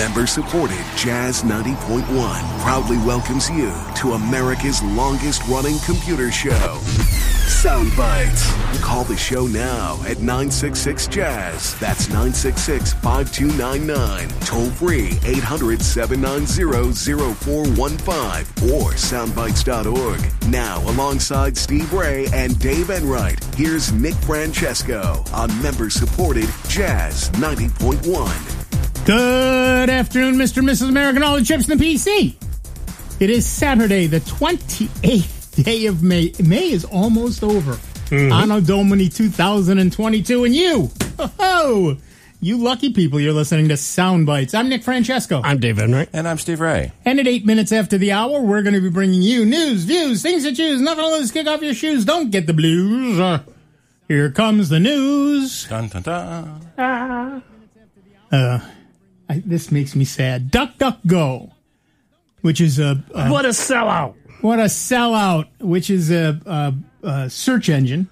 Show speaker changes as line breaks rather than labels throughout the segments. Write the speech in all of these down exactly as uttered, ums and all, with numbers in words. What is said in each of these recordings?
Member-supported Jazz ninety point one proudly welcomes you to America's longest-running computer show, Sound Bites. Call the show now at nine six six, Jazz. That's nine six six, five two nine nine. Toll free eight hundred, seven nine zero, zero four one five or soundbites dot org. Now, alongside Steve Ray and Dave Enright, here's Nick Francesco on member-supported Jazz ninety point one.
Good afternoon, Mister and Missus America, and all the chips in the P C. It is Saturday, the twenty-eighth day of May. May is almost over. Mm-hmm. Anno Domini two thousand twenty-two, and you, oh, you lucky people, you're listening to Sound Bites. I'm Nick Francesco.
I'm Dave Enright.
And I'm Steve Ray.
And at eight minutes after the hour, we're going to be bringing you news, views, things to choose, nothing to lose, kick off your shoes, don't get the blues. Uh, here comes the news.
Dun, dun, dun.
Ah. Uh... I, this makes me sad. DuckDuckGo, which is a... a
what a sellout.
What a sellout, which is a, a, a search engine,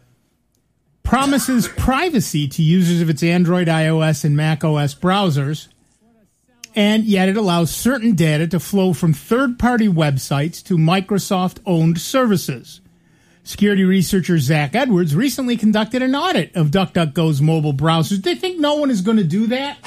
promises privacy to users of its Android, iOS, and macOS browsers, and yet it allows certain data to flow from third-party websites to Microsoft-owned services. Security researcher Zach Edwards recently conducted an audit of DuckDuckGo's mobile browsers. They think no one is going to do that?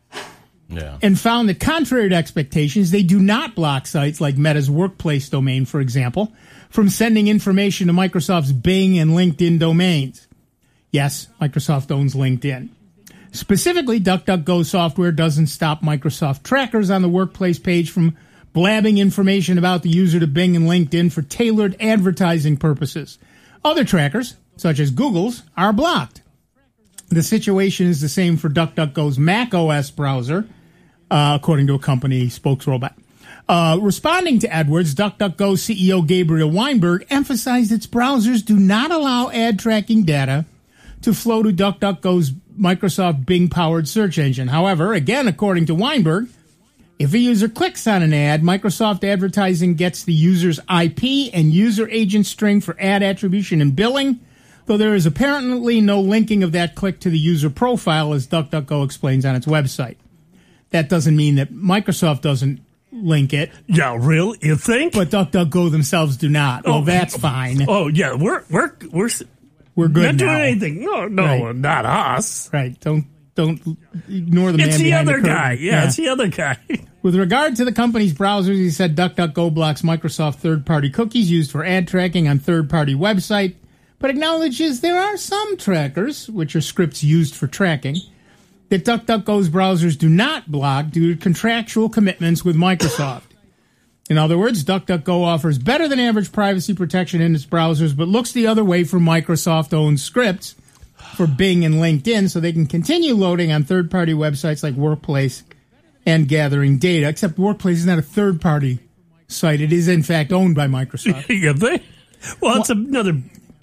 Yeah.
And found that contrary to expectations, they do not block sites like Meta's Workplace domain, for example, from sending information to Microsoft's Bing and LinkedIn domains. Yes, Microsoft owns LinkedIn. Specifically, DuckDuckGo software doesn't stop Microsoft trackers on the Workplace page from blabbing information about the user to Bing and LinkedIn for tailored advertising purposes. Other trackers, such as Google's, are blocked. The situation is the same for DuckDuckGo's macOS browser, uh, according to a company spokesrobot. Uh, responding to Edwards, DuckDuckGo C E O Gabriel Weinberg emphasized its browsers do not allow ad tracking data to flow to DuckDuckGo's Microsoft Bing-powered search engine. However, again, according to Weinberg, if a user clicks on an ad, Microsoft Advertising gets the user's I P and user agent string for ad attribution and billing, though there is apparently no linking of that click to the user profile, as DuckDuckGo explains on its website. That doesn't mean that Microsoft doesn't link it.
Yeah, really? You think?
But DuckDuckGo themselves do not. Oh, well, that's fine.
Oh, yeah, we're we're we're
we're good
not
now.
doing anything. No, no,
right.
Not us.
Right. Don't don't ignore the man
it's the
behind
other
the curtain.
guy. Yeah,
yeah,
it's the other guy.
With regard to the company's browsers, he said DuckDuckGo blocks Microsoft third-party cookies used for ad tracking on third-party website, but acknowledges there are some trackers, which are scripts used for tracking, that DuckDuckGo's browsers do not block due to contractual commitments with Microsoft. In other words, DuckDuckGo offers better than average privacy protection in its browsers, but looks the other way for Microsoft-owned scripts for Bing and LinkedIn so they can continue loading on third-party websites like Workplace and gathering data, except Workplace is not a third-party site. It is, in fact, owned by Microsoft.
You think? Well, it's another...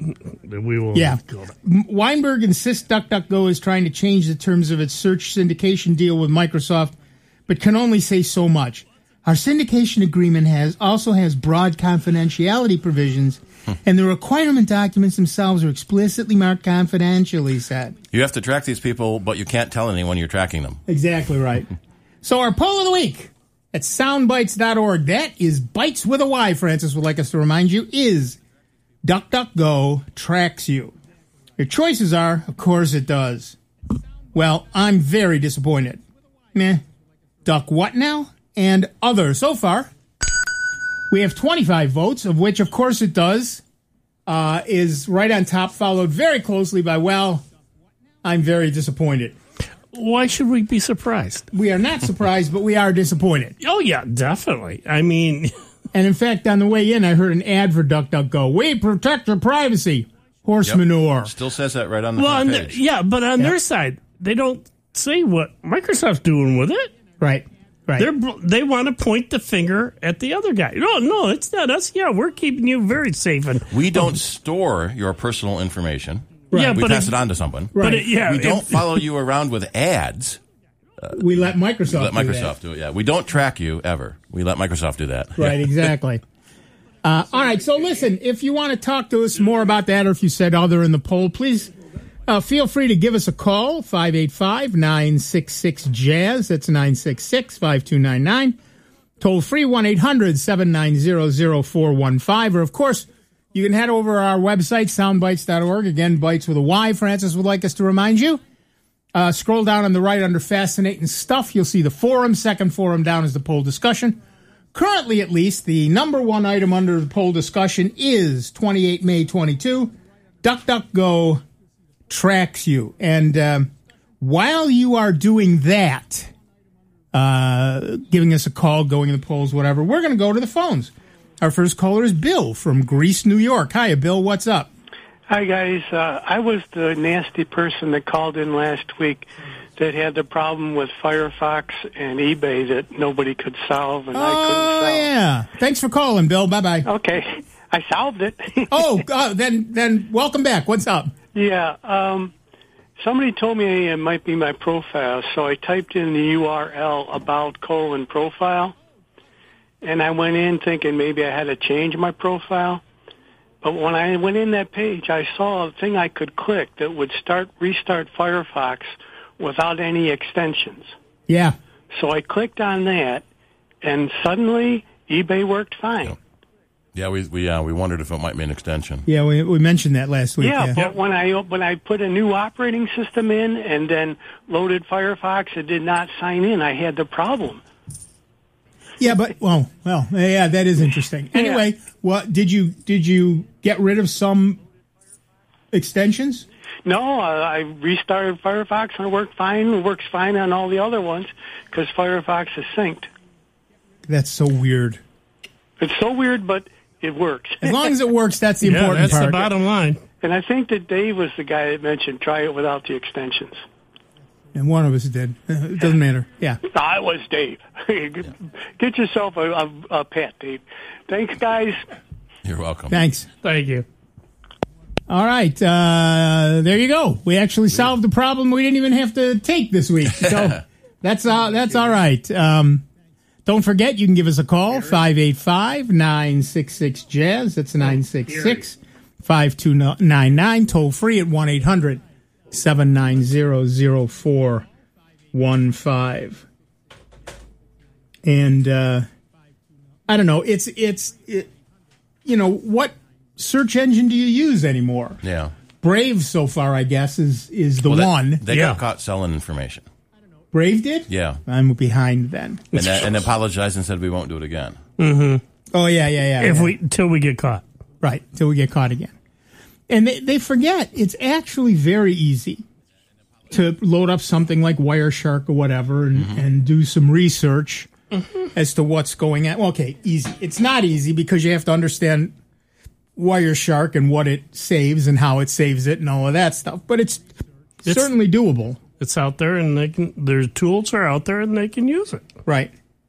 We will
yeah. Weinberg insists DuckDuckGo is trying to change the terms of its search syndication deal with Microsoft, but can only say so much. Our syndication agreement has also has broad confidentiality provisions, hmm. and the requirement documents themselves are explicitly marked confidential, he said.
You have to track these people, but you can't tell anyone you're tracking them.
Exactly right. So our poll of the week at soundbites dot org, that is Bites with a Y, Francis would like us to remind you, is DuckDuckGo tracks you. Your choices are, of course it does. Well, I'm very disappointed. Meh. Duck what now? And other. So far, we have twenty-five votes, of which, of course it does, uh, is right on top, followed very closely by, well, I'm very disappointed.
Why should we be surprised?
We are not surprised, but we are disappointed.
Oh, yeah, definitely. I mean...
And in fact, on the way in, I heard an ad for DuckDuckGo. We protect your privacy. Horse
yep.
manure.
Still says that right on the
well,
front
on
page.
The, yeah, but on
yep.
their side, they don't say what Microsoft's doing with it.
Right, right.
They're, they want to point the finger at the other guy. No, no, it's not us. Yeah, we're keeping you very safe. And
we don't oh. store your personal information.
Right.
Yeah, we
but
pass
it,
it on to someone.
Right.
But it, yeah,
we don't
it,
follow you around with ads.
Uh, we let Microsoft
we let Microsoft
do,
do it, yeah. We don't track you, ever. We let Microsoft do that.
Right, exactly. Uh, all right, so listen, if you want to talk to us more about that, or if you said other in the poll, please Uh, feel free to give us a call, five eight five, nine six six, jazz. That's nine six six, five two nine nine. Toll free, one eight hundred, seven nine zero, zero four one five. Or, of course, you can head over to our website, soundbites dot org. Again, bites with a Y. Francis would like us to remind you. Uh, scroll down on the right under Fascinating Stuff. You'll see the forum. Second forum down is the poll discussion. Currently, at least, the number one item under the poll discussion is twenty-eight May twenty-two. DuckDuckGo tracks you. And um, while you are doing that, uh, giving us a call, going in the polls, whatever, we're going to go to the phones. Our first caller is Bill from Greece, New York. Hiya, Bill. What's up?
Hi, guys. Uh, I was the nasty person that called in last week that had the problem with Firefox and eBay that nobody could solve, and
oh,
I couldn't solve.
Oh, yeah. Thanks for calling, Bill. Bye-bye.
Okay. I solved it.
oh, uh, then then welcome back. What's up?
Yeah. Um, somebody told me it might be my profile, so I typed in the U R L about colon profile, and I went in thinking maybe I had to change my profile. But when I went in that page, I saw a thing I could click that would start restart Firefox without any extensions.
Yeah.
So I clicked on that, and suddenly eBay worked fine.
Yeah, yeah we we uh, we wondered if it might be an extension.
Yeah, we we mentioned that last week.
Yeah,
yeah.
but when I when I put a new operating system in and then loaded Firefox, it did not sign in. I had the problem.
Yeah, but well, well, yeah, that is interesting. Anyway, yeah. what did you did you get rid of some extensions?
No, uh, I restarted Firefox and it worked fine. It works fine on all the other ones because Firefox is synced.
That's so weird.
It's so weird, but it works.
As long as it works, that's the
yeah,
important
that's
part.
That's the bottom line.
And I think that Dave was the guy that mentioned try it without the extensions.
And one of us did. It doesn't matter. Yeah.
I was Dave. Get yourself a, a, a pet, Dave. Thanks, guys.
You're welcome.
Thanks.
Thank you.
All right. Uh, there you go. We actually solved the problem we didn't even have to take this week. So that's, uh, that's all right. Um, don't forget, you can give us a call, five eight five, nine six six, jazz. That's nine six six, five two nine nine. Toll free at one eight hundred, seven nine zero, zero four one five. And uh, I don't know. It's, it's it, you know, what search engine do you use anymore?
Yeah.
Brave so far, I guess, is, is the
well, they,
one.
They
yeah.
got caught selling information.
Brave did?
Yeah.
I'm behind then.
And, that, and apologized and said we won't do it again.
Mm-hmm.
Oh, yeah, yeah, yeah.
If
yeah.
we Until we get caught.
Right, until we get caught again. And they, they forget it's actually very easy to load up something like Wireshark or whatever and, mm-hmm. and do some research mm-hmm. as to what's going on. Well, okay, easy. It's not easy because you have to understand Wireshark and what it saves and how it saves it and all of that stuff. But it's, it's certainly doable.
It's out there, and they can. Their tools are out there, and they can use it.
Right.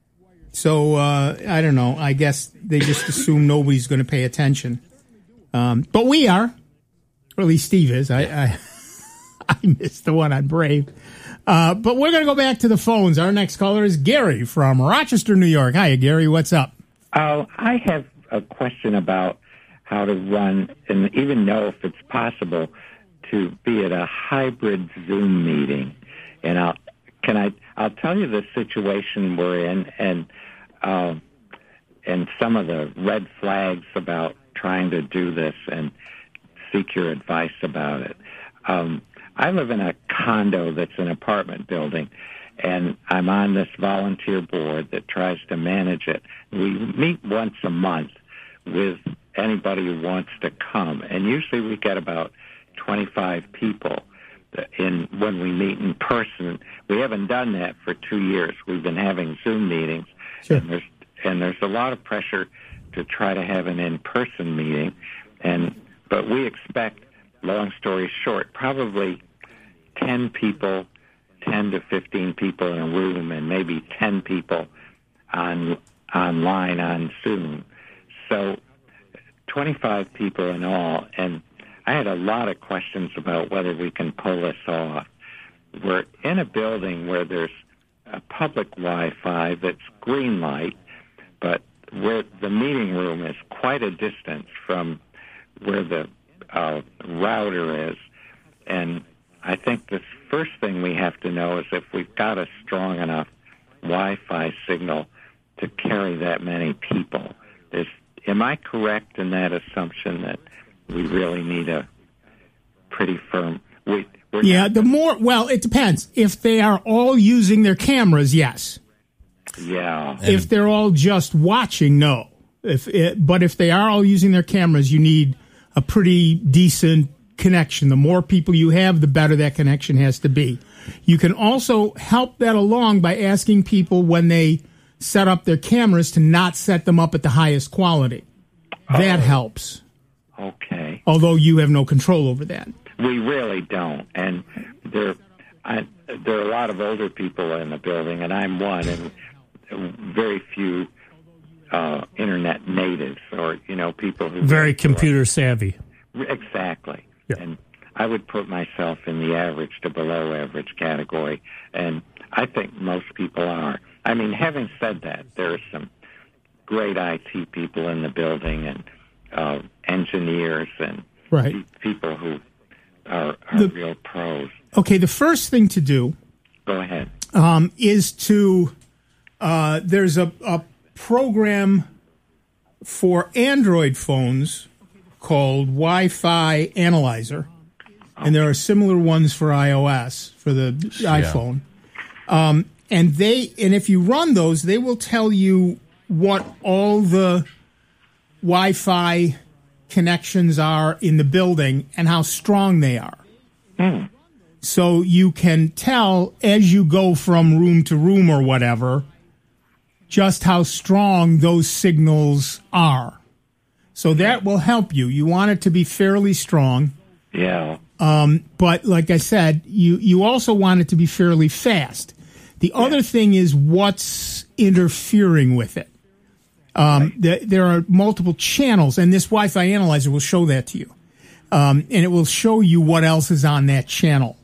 So uh, I don't know. I guess they just assume nobody's going to pay attention, um, but we are, or at least Steve is. I I, I missed the one on Brave, uh, but we're going to go back to the phones. Our next caller is Gary from Rochester, New York. Hiya, Gary. What's up?
Uh, I have a question about how to run and even know if it's possible to be at a hybrid Zoom meeting. And I'll, can I, I'll tell you the situation we're in and, uh, and some of the red flags about trying to do this and seek your advice about it. Um, I live in a condo that's an apartment building, and I'm on this volunteer board that tries to manage it. We meet once a month with anybody who wants to come, and usually we get about twenty-five people in when we meet in person. We haven't done that for two years. We've been having Zoom meetings,
sure.
and there's and there's a lot of pressure to try to have an in-person meeting, and but we expect, long story short, probably ten people, ten to fifteen people in a room, and maybe ten people on online on Zoom. So twenty-five people in all, and I had a lot of questions about whether we can pull this off. We're in a building where there's a public Wi-Fi that's green light, but where the meeting room is quite a distance from where the uh, router is, and I think the first thing we have to know is if we've got a strong enough Wi-Fi signal to carry that many people. Is, am I correct in that assumption that we really need a pretty firm... We, we're
yeah,
not,
the more... Well, it depends. If they are all using their cameras, yes.
Yeah.
If they're all just watching, no. If it, But if they are all using their cameras, you need a pretty decent connection. The more people you have, the better that connection has to be. You can also help that along by asking people when they set up their cameras to not set them up at the highest quality. That
oh.
helps.
Okay.
Although you have no control over that.
We really don't. And there, I, there are a lot of older people in the building, and I'm one, and very few uh, internet natives or, you know, people who...
Very computer savvy.
Exactly.
Yeah.
And I would put myself in the average to below average category, and I think most people are. I mean, having said that, there are some great I T people in the building and uh, engineers and
right.
pe- people who are, are
the,
real pros.
Okay, the first thing to do
Go ahead.
Um, is to, uh, there's a, a program for Android phones called Wi-Fi Analyzer, and there are similar ones for iOS, for the
Yeah.
iPhone. Um, and they, and if you run those, they will tell you what all the Wi-Fi connections are in the building and how strong they are.
Hmm.
So you can tell as you go from room to room or whatever, just how strong those signals are. So that will help you. You want it to be fairly strong.
Yeah.
Um, but like I said, you, you also want it to be fairly fast. The yeah. other thing is what's interfering with it. Um, right. the, there are multiple channels, and this Wi-Fi analyzer will show that to you. Um, and it will show you what else is on that channel.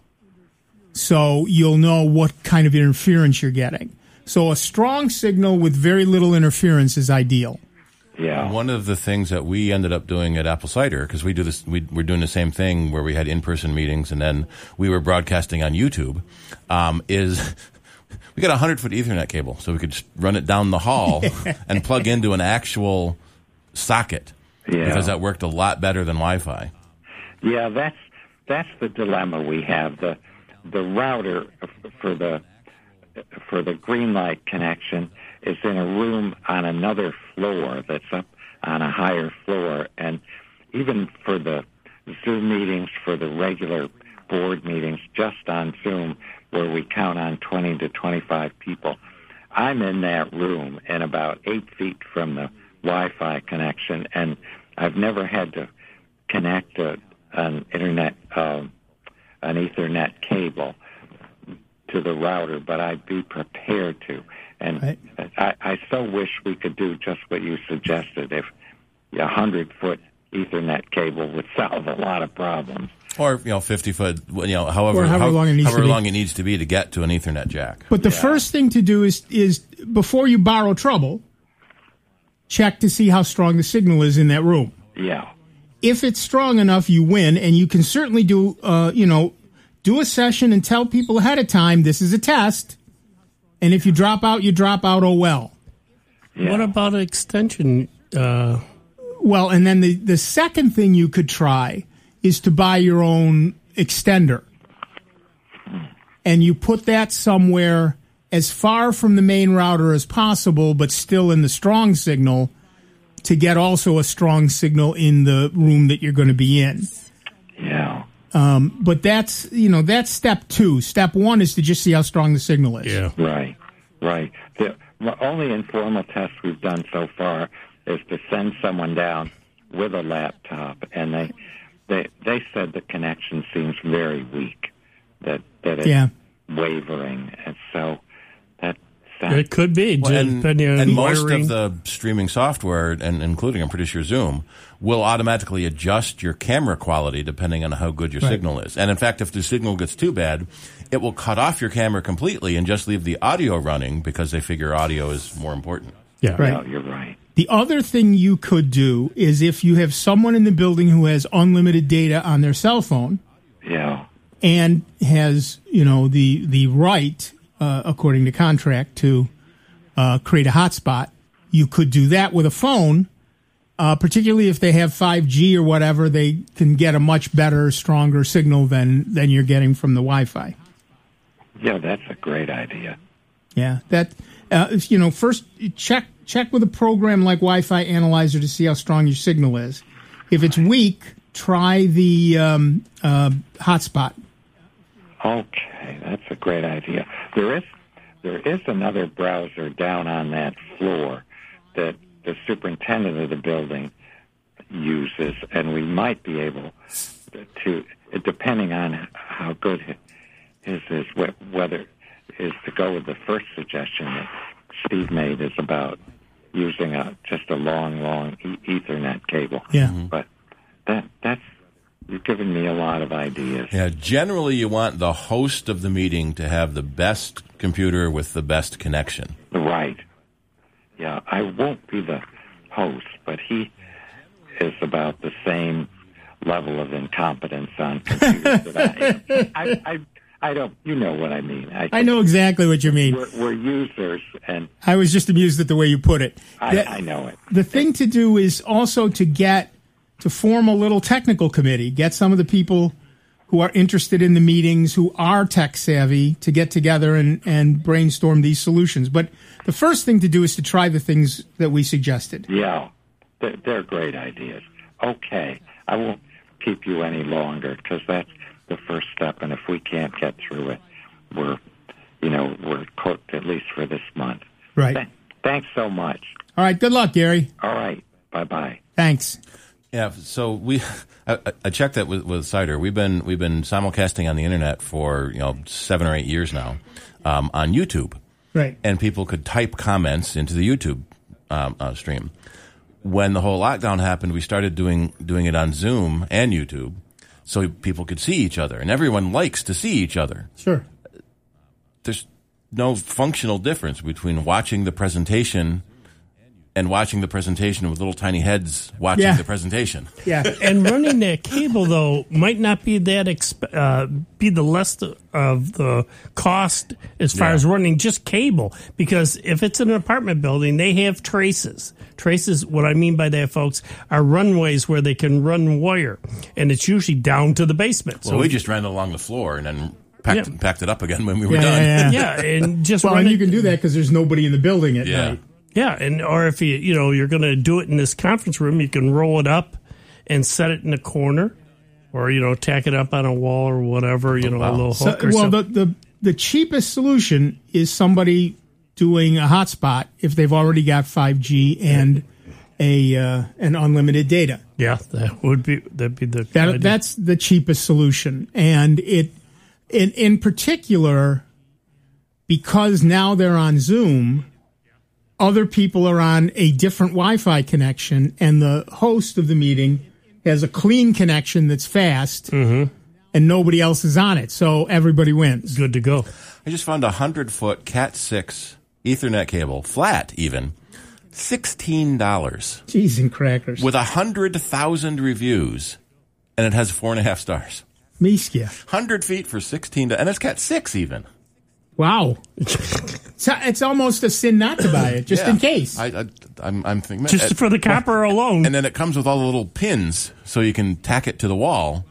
So you'll know what kind of interference you're getting. So a strong signal with very little interference is ideal.
Yeah.
One of the things that we ended up doing at Apple Cider, because we do this, we, we're doing the same thing where we had in-person meetings and then we were broadcasting on YouTube, um, is we got a hundred-foot Ethernet cable, so we could just run it down the hall and plug into an actual socket,
yeah.
because that worked a lot better than Wi-Fi.
Yeah, that's that's the dilemma we have. The the router for the for the Greenlight connection is in a room on another floor that's up on a higher floor, and even for the Zoom meetings, for the regular board meetings, just on Zoom, where we count on twenty to twenty-five people, I'm in that room and about eight feet from the Wi-Fi connection, and I've never had to connect a, an internet, uh, an Ethernet cable to the router, but I'd be prepared to. And
right.
I, I so wish we could do just what you suggested. If a hundred-foot Ethernet cable would solve a lot of problems.
Or, you know, fifty-foot, you know, however,
or however,
how,
long, it needs
however
to be.
long it needs to be to get to an Ethernet jack.
But the
yeah.
first thing to do is, is, before you borrow trouble, check to see how strong the signal is in that room.
Yeah.
If it's strong enough, you win, and you can certainly do, uh, you know, do a session and tell people ahead of time, this is a test, and if you drop out, you drop out, oh well.
Yeah.
What about extension? Uh...
Well, and then the, the second thing you could try is to buy your own extender. And you put that somewhere as far from the main router as possible, but still in the strong signal, to get also a strong signal in the room that you're going to be in.
Yeah.
Um, but that's, you know, that's step two. Step one is to just see how strong the signal is.
Yeah.
Right. Right. The only informal test we've done so far is to send someone down with a laptop, and they they they said the connection seems very weak, that that it's
yeah.
wavering, and so that
It could be,
Well, and
depending on
and most
wiring.
of the streaming software, and including, I'm pretty sure, Zoom, will automatically adjust your camera quality depending on how good your
Right.
signal is. And in fact, if the signal gets too bad, it will cut off your camera completely and just leave the audio running because they figure audio is more important.
Yeah.
Right.
No, you're right.
The other thing you could do is if you have someone in the building who has unlimited data on their cell phone,
Yeah.
and has, you know, the the right, uh, according to contract, to uh, create a hotspot. You could do that with a phone, uh, particularly if they have five G or whatever. They can get a much better, stronger signal than than you're getting from the Wi-Fi.
Yeah, that's a great idea.
Yeah, that uh, you know, first check check with a program like Wi-Fi Analyzer to see how strong your signal is. If it's weak, try the um, uh, hotspot.
Okay, that's a great idea. There is there is another browser down on that floor that the superintendent of the building uses, and we might be able to, depending on how good his is, whether is to go with the first suggestion that Steve made is about using a just a long, long e- Ethernet cable.
Yeah,
mm-hmm. But that that's you've given me a lot of ideas.
Yeah, generally you want the host of the meeting to have the best computer with the best connection.
Right. Yeah, I won't be the host, but he is about the same level of incompetence on computers that I am. I, I, I don't, you know what I mean. I,
I know exactly what you mean.
We're, we're users, and
I was just amused at the way you put it.
I,
the,
I know it.
The thing to do is also to get, to form a little technical committee, get some of the people who are interested in the meetings, who are tech savvy, to get together and, and brainstorm these solutions. But the first thing to do is to try the things that we suggested.
Yeah, they're, they're great ideas. Okay, I won't keep you any longer because that's the first step. And if we can't get through it, we're, you know, we're cooked at least for this month.
Right.
Th- thanks so much.
All right. Good luck, Gary.
All right. Bye-bye.
Thanks.
Yeah, so we I, I checked that with, with Cider. We've been we've been simulcasting on the internet for you know seven or eight years now um, on YouTube,
right?
And people could type comments into the YouTube um, uh, stream. When the whole lockdown happened, we started doing doing it on Zoom and YouTube, so people could see each other, and everyone likes to see each other.
Sure.
There's no functional difference between watching the presentation and watching the presentation with little tiny heads watching
yeah.
the presentation.
Yeah,
and running that cable though might not be that exp- uh, be the less of the cost as far
yeah.
as running just cable, because if it's an apartment building, they have traces. Traces. What I mean by that, folks, are runways where they can run wire, and it's usually down to the basement.
Well,
so
we just ran it along the floor and then packed,
yeah.
packed it up again when we were
yeah,
done.
Yeah,
yeah. yeah, and just
well,
run
and
it,
you can do that because there's nobody in the building at
Yeah.
night.
Yeah, and or if you you know you're going to do it in this conference room, you can roll it up and set it in a corner, or you know tack it up on a wall or whatever. You know,
wow.
a little
So,
hook or
well,
something.
the, the the cheapest solution is somebody doing a hotspot if they've already got five G and a uh, an unlimited data.
Yeah, that would be that'd be the
That
idea.
that's the cheapest solution, and it in in particular because now they're on Zoom. Other people are on a different Wi-Fi connection, and the host of the meeting has a clean connection that's fast,
mm-hmm.
and nobody else is on it. So everybody wins.
good to go.
I just found a hundred foot Cat six Ethernet cable, flat even, sixteen dollars
Cheese and crackers.
with a hundred thousand reviews, and it has four and a half stars.
Miskia.
Hundred feet for sixteen, and it's Cat six even.
Wow. So it's almost a sin not to buy it, just
Yeah.
in case.
I, I, I'm, I'm thinking
Just
it-
for the copper alone.
and then it comes with all the little pins, so you can tack it to the wall.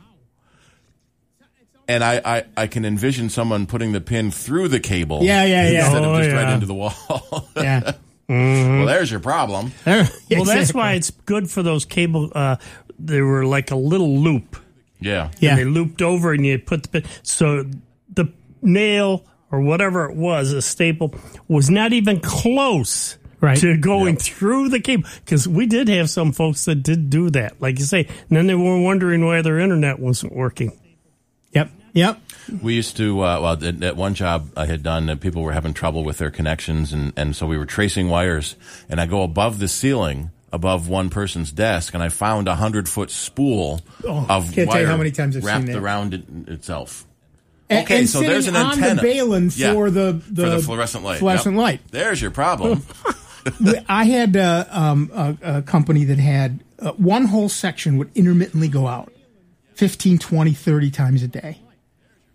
And I, I, I can envision someone putting the pin through the cable.
Yeah, yeah, yeah.
Instead
Oh,
of just right
yeah.
into the wall.
yeah.
Well, there's your problem.
Well, that's
Exactly.
why it's good for those cable. Uh, they were like a little loop.
Yeah.
Yeah.
And they looped over, and you put the pin. So the nail or whatever it was, a staple, was not even close
Right.
to going
Yep.
through the cable. Because we did have some folks that did do that, like you say. And then they were wondering why their internet wasn't working.
Yep. Yep.
We used to, uh, well, at, at one job I had done, uh, people were having trouble with their connections, and, and so we were tracing wires, and I go above the ceiling, above one person's desk, and I found a hundred-foot spool
Oh,
of
can't
wire
tell you how many times I've seen
wrapped
that.
around it itself.
And-
Okay,
and
so there's an
sitting on
antenna.
the balun
Yeah,
for the, the
for the fluorescent light.
Fluorescent
Yep.
light.
There's your problem.
I had uh, um, a, a company that had uh, one whole section would intermittently go out fifteen, twenty, thirty times a day.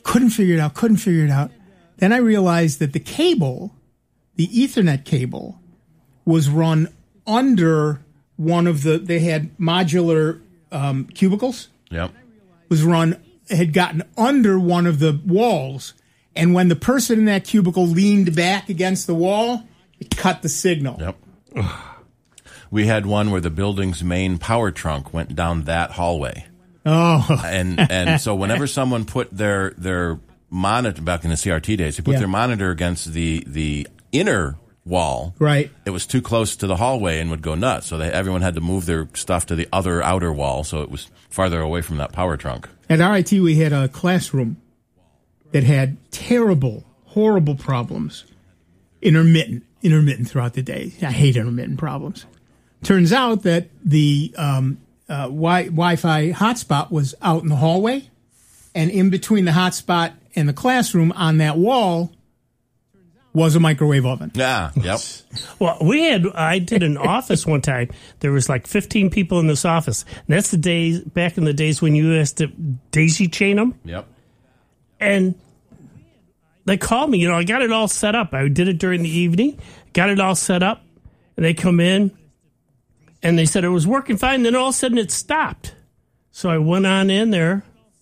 Couldn't figure it out, couldn't figure it out. Then I realized that the cable, the Ethernet cable, was run under one of the, they had modular um, cubicles.
Yep.
Was run, had gotten under one of the walls. And when the person in that cubicle leaned back against the wall, it cut the signal.
Yep. We had one where the building's main power trunk went down that hallway.
Oh.
And and so whenever someone put their their monitor, back in the C R T days, they put
Yeah.
their monitor against the the inner wall.
Right.
It was too close to the hallway and would go nuts. So they, everyone had to move their stuff to the other outer wall, so it was farther away from that power trunk.
At R I T, we had a classroom that had terrible, horrible problems. Intermittent, intermittent throughout the day. I hate intermittent problems. Turns out that the um, uh, wi- Wi-Fi hotspot was out in the hallway, and in between the hotspot and the classroom on that wall was a microwave oven.
Yeah, yep.
Well, we had, I did an office one time. There was like fifteen people in this office. And that's the days, back in the days when you used to daisy chain them.
Yep.
And they called me, you know, I got it all set up. I did it during the evening, got it all set up. And they come in and they said it was working fine. Then all of a sudden it stopped. So I went on in there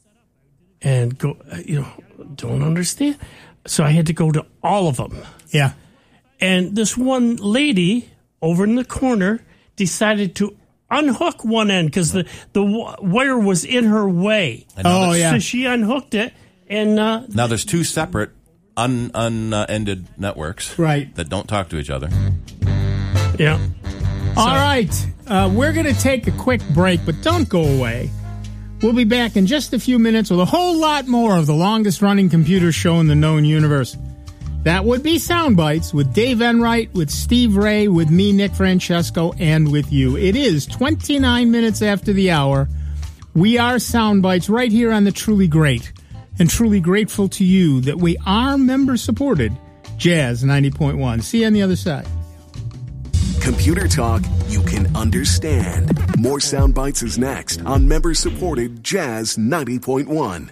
and go, you know, don't understand. So I had to go to all of them.
Yeah.
And this one lady over in the corner decided to unhook one end because the, the w- wire was in her way.
Oh, yeah.
So she unhooked it. And uh,
Now there's two separate un unended networks
Right.
that don't talk to each other.
yeah.
All right. Uh, we're going to take a quick break, but don't go away. We'll be back in just a few minutes with a whole lot more of the longest-running computer show in the known universe. That would be Soundbites with Dave Enright, with Steve Ray, with me, Nick Francesco, and with you. It is twenty-nine minutes after the hour. We are Soundbites right here on the Truly Great, and truly grateful to you that we are member-supported Jazz ninety point one. See you on the other side.
Computer talk you can understand. More Sound Bites is next on member-supported Jazz ninety point one.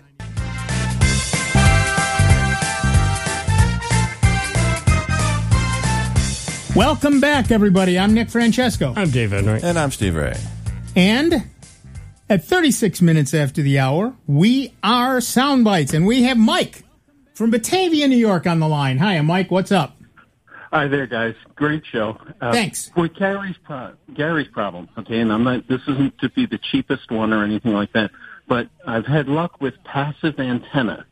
Welcome back, everybody. I'm Nick Francesco.
I'm Dave Enright.
And I'm Steve Ray.
And at thirty-six minutes after the hour, we are Soundbites, and we have Mike from Batavia, New York on the line. Hi, Mike. What's up?
Hi there, guys. Great show. Uh,
Thanks.
With Gary's, pro- Gary's problem, okay, and I'm not, this isn't to be the cheapest one or anything like that, but I've had luck with passive antenna,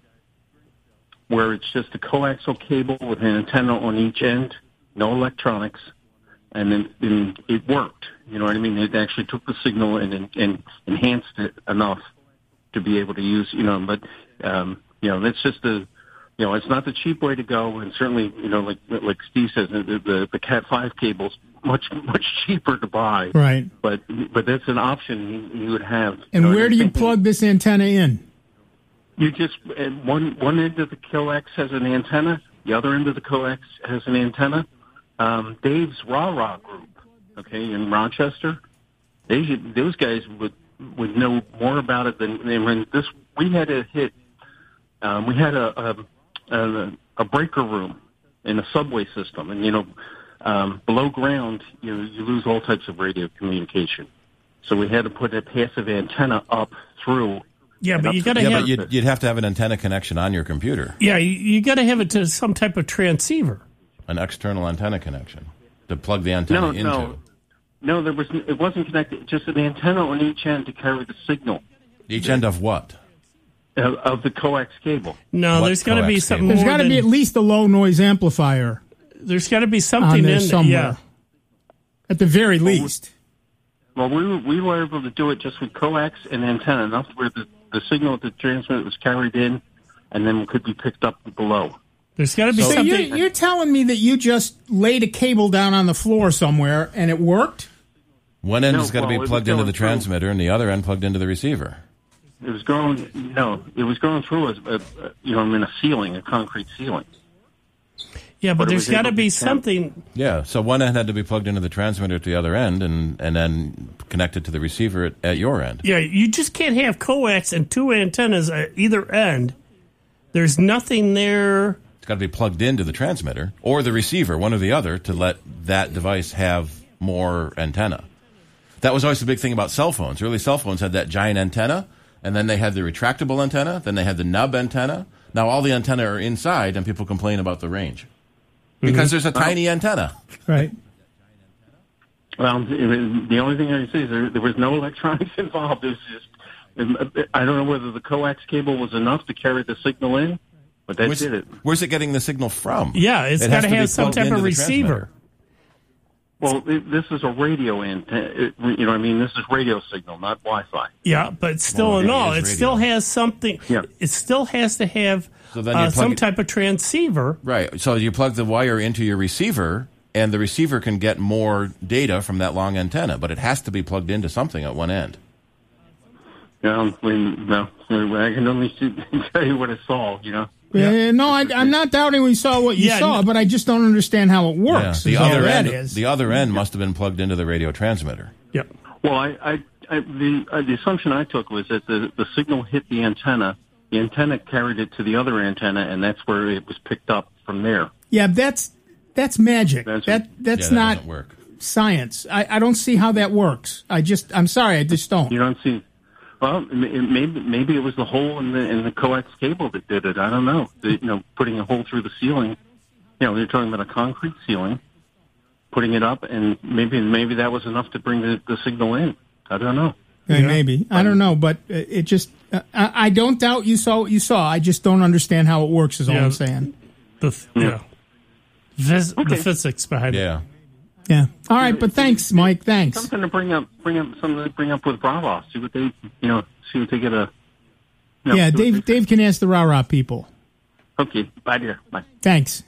where it's just a coaxial cable with an antenna on each end, no electronics, and then and it worked. You know what I mean? It actually took the signal and, and enhanced it enough to be able to use, you know, but, um, you know, that's just a, you know, it's not the cheap way to go, and certainly, you know, like like Steve says, the the, the Cat five cable's much much cheaper to buy.
Right.
But but that's an option you, you would have.
And
know,
where do you
thinking,
plug this antenna in?
You just at one one end of the coax has an antenna, the other end of the coax has an antenna. Um, Dave's Rah Rah group, okay, in Rochester, they those guys would would know more about it than I mean, this. We had a hit. Um, we had a. a A, a breaker room in a subway system, and you know, um, below ground, you you lose all types of radio communication. So we had to put a passive antenna up through.
Yeah, but you got to
Yeah,
have.
but you'd, you'd have to have an antenna connection on your computer,
Yeah, you, you got to have it to some type of transceiver.
an external antenna connection to plug the antenna
No,
into.
no, no. There was it wasn't connected. Just an antenna on each end to carry the signal
Each end of what?
of, of the coax cable.
No,
What
there's got to be
coax
something
cable?
There's
more
got to
than,
be at least a low noise amplifier
There's got to be
on
something
there
in
somewhere.
Yeah.
At the very least.
Well, we were, we were able to do it just with coax and antenna, enough where the, the signal at the transmitter was carried in, and then could be picked up below.
There's got to be
So
something.
you're, you're telling me that you just laid a cable down on the floor somewhere and it worked?
One end
No,
has got to
well, it
be
was
plugged into
going
the
through.
transmitter, and the other end plugged into the receiver.
It was going no, it was going through a, a, a you know, in a ceiling, a concrete ceiling.
yeah, but
but it
there's
was
got to
able
be
to
something.
Yeah, so one end had to be plugged into the transmitter at the other end, and, and then connected to the receiver at, at your end.
Yeah, you just can't have coax and two antennas at either end There's nothing there.
It's got to be plugged into the transmitter or the receiver, one or the other, to let that device have more antenna. That was always the big thing about cell phones. Early cell phones had that giant antenna, and then they had the retractable antenna, then they had the nub antenna. Now all the antenna are inside, and people complain about the range. Because mm-hmm. there's a tiny antenna.
Right.
Well, the only thing I can say is there, there was no electronics involved. It was just, I don't know whether the coax cable was enough to carry the signal in, but that
where's,
did it.
Where's it getting the signal from?
Yeah, it's
it
got to have
be
some type of receiver.
Well, it, this is a radio antenna. It, you know what I mean? This is radio signal, not Wi-Fi.
Yeah, but still
well,
in
it
all,
is
it
radio.
still has something.
Yeah.
It still has to have
So then
uh,
you plug
some
it-
type of transceiver.
Right. So you plug the wire into your receiver, and the receiver can get more data from that long antenna, but it has to be plugged into something at one end.
Yeah, we, no, I can only see, tell you what I saw, you know.
Yeah. no, I, I'm not doubting we saw what you
Yeah,
saw,
no-
but I just don't understand how it works.
The
is all
other
that
end,
is.
the other end must have been plugged into the radio transmitter.
Yep.
Well, I, I, I the uh, the assumption I took was that the the signal hit the antenna, the antenna carried it to the other antenna, and that's where it was picked up from there.
Yeah, that's that's magic.
That's-
that that's
yeah, that
not
doesn't work.
science. I, I don't see how that works. I just I'm sorry, I just don't.
You don't see. Well, m- maybe maybe it was the hole in the in the coax cable that did it. I don't know. The, you know, putting a hole through the ceiling. You know, they're talking about a concrete ceiling, putting it up, and maybe maybe that was enough to bring the, the signal in. I don't know.
Uh, Maybe I don't know, but uh, it just uh, I, I don't doubt you saw what you saw. I just don't understand how it works. Is all
Yeah.
I'm saying.
The yeah. Phys-
Okay.
the physics behind it.
Yeah.
Yeah. All right, but thanks, Mike. Thanks.
Something to bring up, bring up, something to bring up with Bravo. See what they, you know, see what they get a. You know,
Yeah,
see what
Dave.
they-
Dave can ask the rah rah people.
Okay, bye dear. Bye.
Thanks.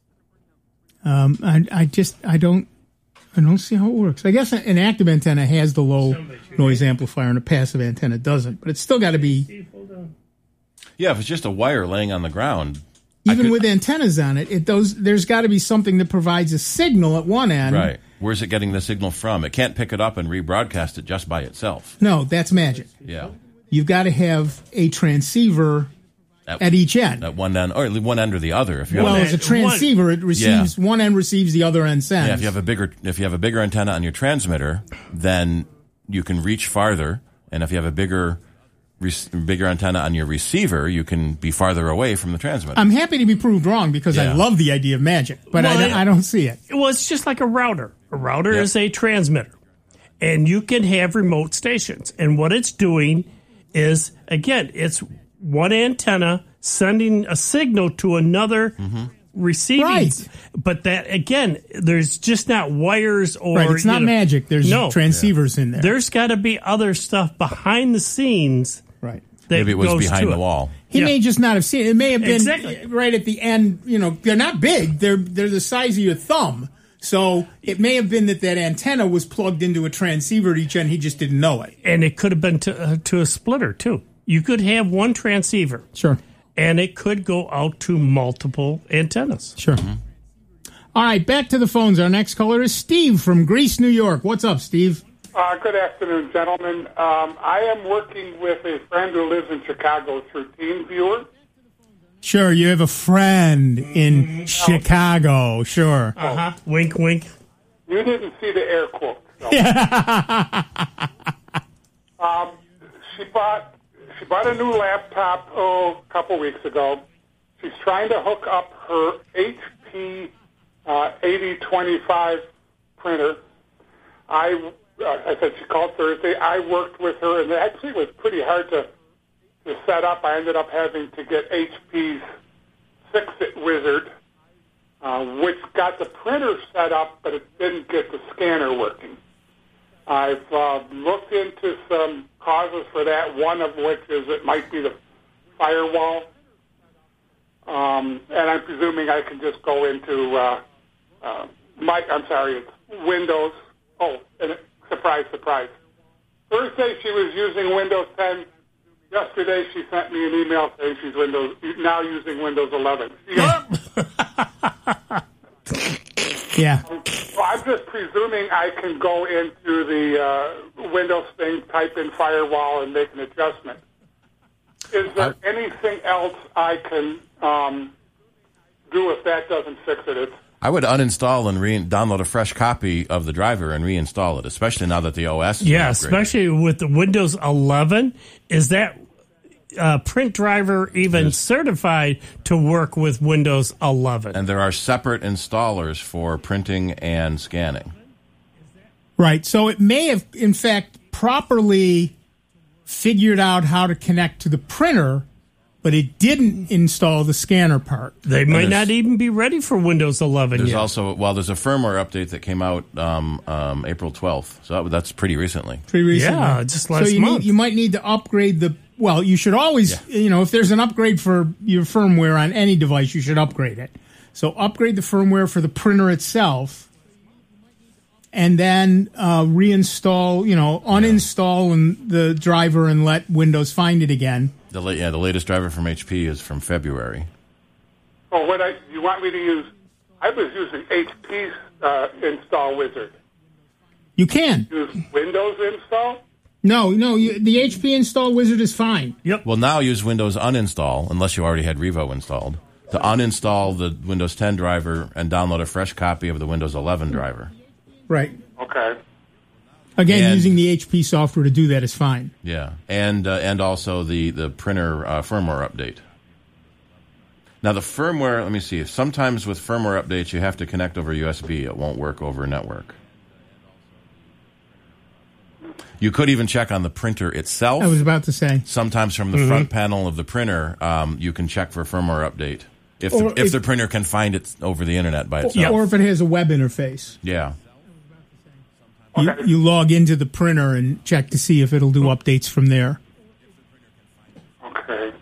Um, I I just I don't I don't see how it works. I guess an active antenna has the low noise amplifier and a passive antenna doesn't, but it's still got to be
Yeah, if it's just a wire laying on the ground.
even
could-
with antennas on it. It those there's got to be something that provides a signal at one end.
Right. Where's it getting the signal from? It can't pick it up and rebroadcast it just by itself.
No, that's magic.
Yeah.
You've got to have a transceiver at each end.
At one end, or at least one end or the other. If you
Well,
have,
as a transceiver, it receives one end receives the other end sends.
yeah, if you have a bigger, if you have a bigger antenna on your transmitter, then you can reach farther. And if you have a bigger, rec- bigger antenna on your receiver, you can be farther away from the transmitter.
I'm happy to be proved wrong because I
Yeah.
love the idea of magic, but
Well,
I,
it-
I don't see it.
Well, it's just like a router. A router
Yep.
is a transmitter, and you can have remote stations. And what it's doing is, again, it's one antenna sending a signal to another
Mm-hmm.
receiving.
Right.
But that, again, there's just not wires or.
Right, it's not
you know,
magic. There's
no.
transceivers in there.
There's got to be other stuff behind the scenes.
right.
That
Maybe it was
goes
behind
to
the
it.
wall.
He
Yeah.
may just not have seen it. It may have been
Exactly.
right at the end. You know, they're not big. They're they're the size of your thumb. So it may have been that that antenna was plugged into a transceiver at each end. He just didn't know it.
And it could have been to, uh, to a splitter, too. You could have one transceiver,
Sure.
and it could go out to multiple antennas.
Sure. All right, back to the phones. Our next caller is Steve from Greece, New York. What's up, Steve?
Uh, good afternoon, gentlemen. Um, I am working with a friend who lives in Chicago through TeamViewer.
Sure, you have a friend in Chicago. Sure.
Uh-huh. Wink, wink.
You didn't see the air quote. So. um, she bought she bought a new laptop oh a couple weeks ago. She's trying to hook up her H P uh, eighty twenty-five printer. I uh, I said she called Thursday. I worked with her, and actually it was pretty hard to to set up. I ended up having to get H P's Fix-It Wizard, uh, which got the printer set up, but it didn't get the scanner working. I've uh, looked into some causes for that, one of which is it might be the firewall. Um, and I'm presuming I can just go into, uh, uh, my, I'm sorry, it's Windows. Oh, and it, surprise, surprise. Thursday she was using Windows ten. Yesterday she sent me an email saying she's Windows now using Windows eleven.
Yeah. yeah.
Well, I'm just presuming I can go into the uh, Windows thing, type in firewall, and make an adjustment. is there I, anything else I can um, do if that doesn't fix it? It's,
I would uninstall and re- download a fresh copy of the driver and reinstall it, especially now that the O S is
Yeah,
upgraded.
Especially with the Windows eleven. Is that uh, print driver even There's, certified to work with Windows eleven?
And there are separate installers for printing and scanning.
Right. So it may have, in fact, properly figured out how to connect to the printer, but it didn't install the scanner part.
They might not even be ready for Windows eleven
there's
yet.
also, well, there's a firmware update that came out um, um, April twelfth, so that, that's pretty recently.
Pretty recently.
Yeah, just last
so you
month.
Need, you might need to upgrade the, well, you should always, yeah. you know, if there's an upgrade for your firmware on any device, you should upgrade it. So upgrade the firmware for the printer itself, and then uh, reinstall, you know, uninstall and the driver and let Windows find it again.
The la- yeah, the latest driver from H P is from February.
Oh, what I you want me to use? I was using H P's uh, install wizard.
You can
use Windows install.
No, no, you, the H P install wizard is fine.
Yep.
Well, now use Windows uninstall unless you already had Revo installed to uninstall the Windows ten driver and download a fresh copy of the Windows eleven driver.
Right.
Okay.
Again,
and,
using the H P software to do that is fine.
Yeah, and uh, and also the the printer uh, firmware update. Now the firmware, let me see. Sometimes with firmware updates, you have to connect over U S B. It won't work over network. You could even check on the printer itself.
I was about to say.
Sometimes from the mm-hmm. front panel of the printer, um, you can check for firmware update if the, if, if the printer can find it over the internet by itself,
or if it has a web interface.
Yeah.
You, you log into the printer and check to see if it'll do updates from there.
Okay.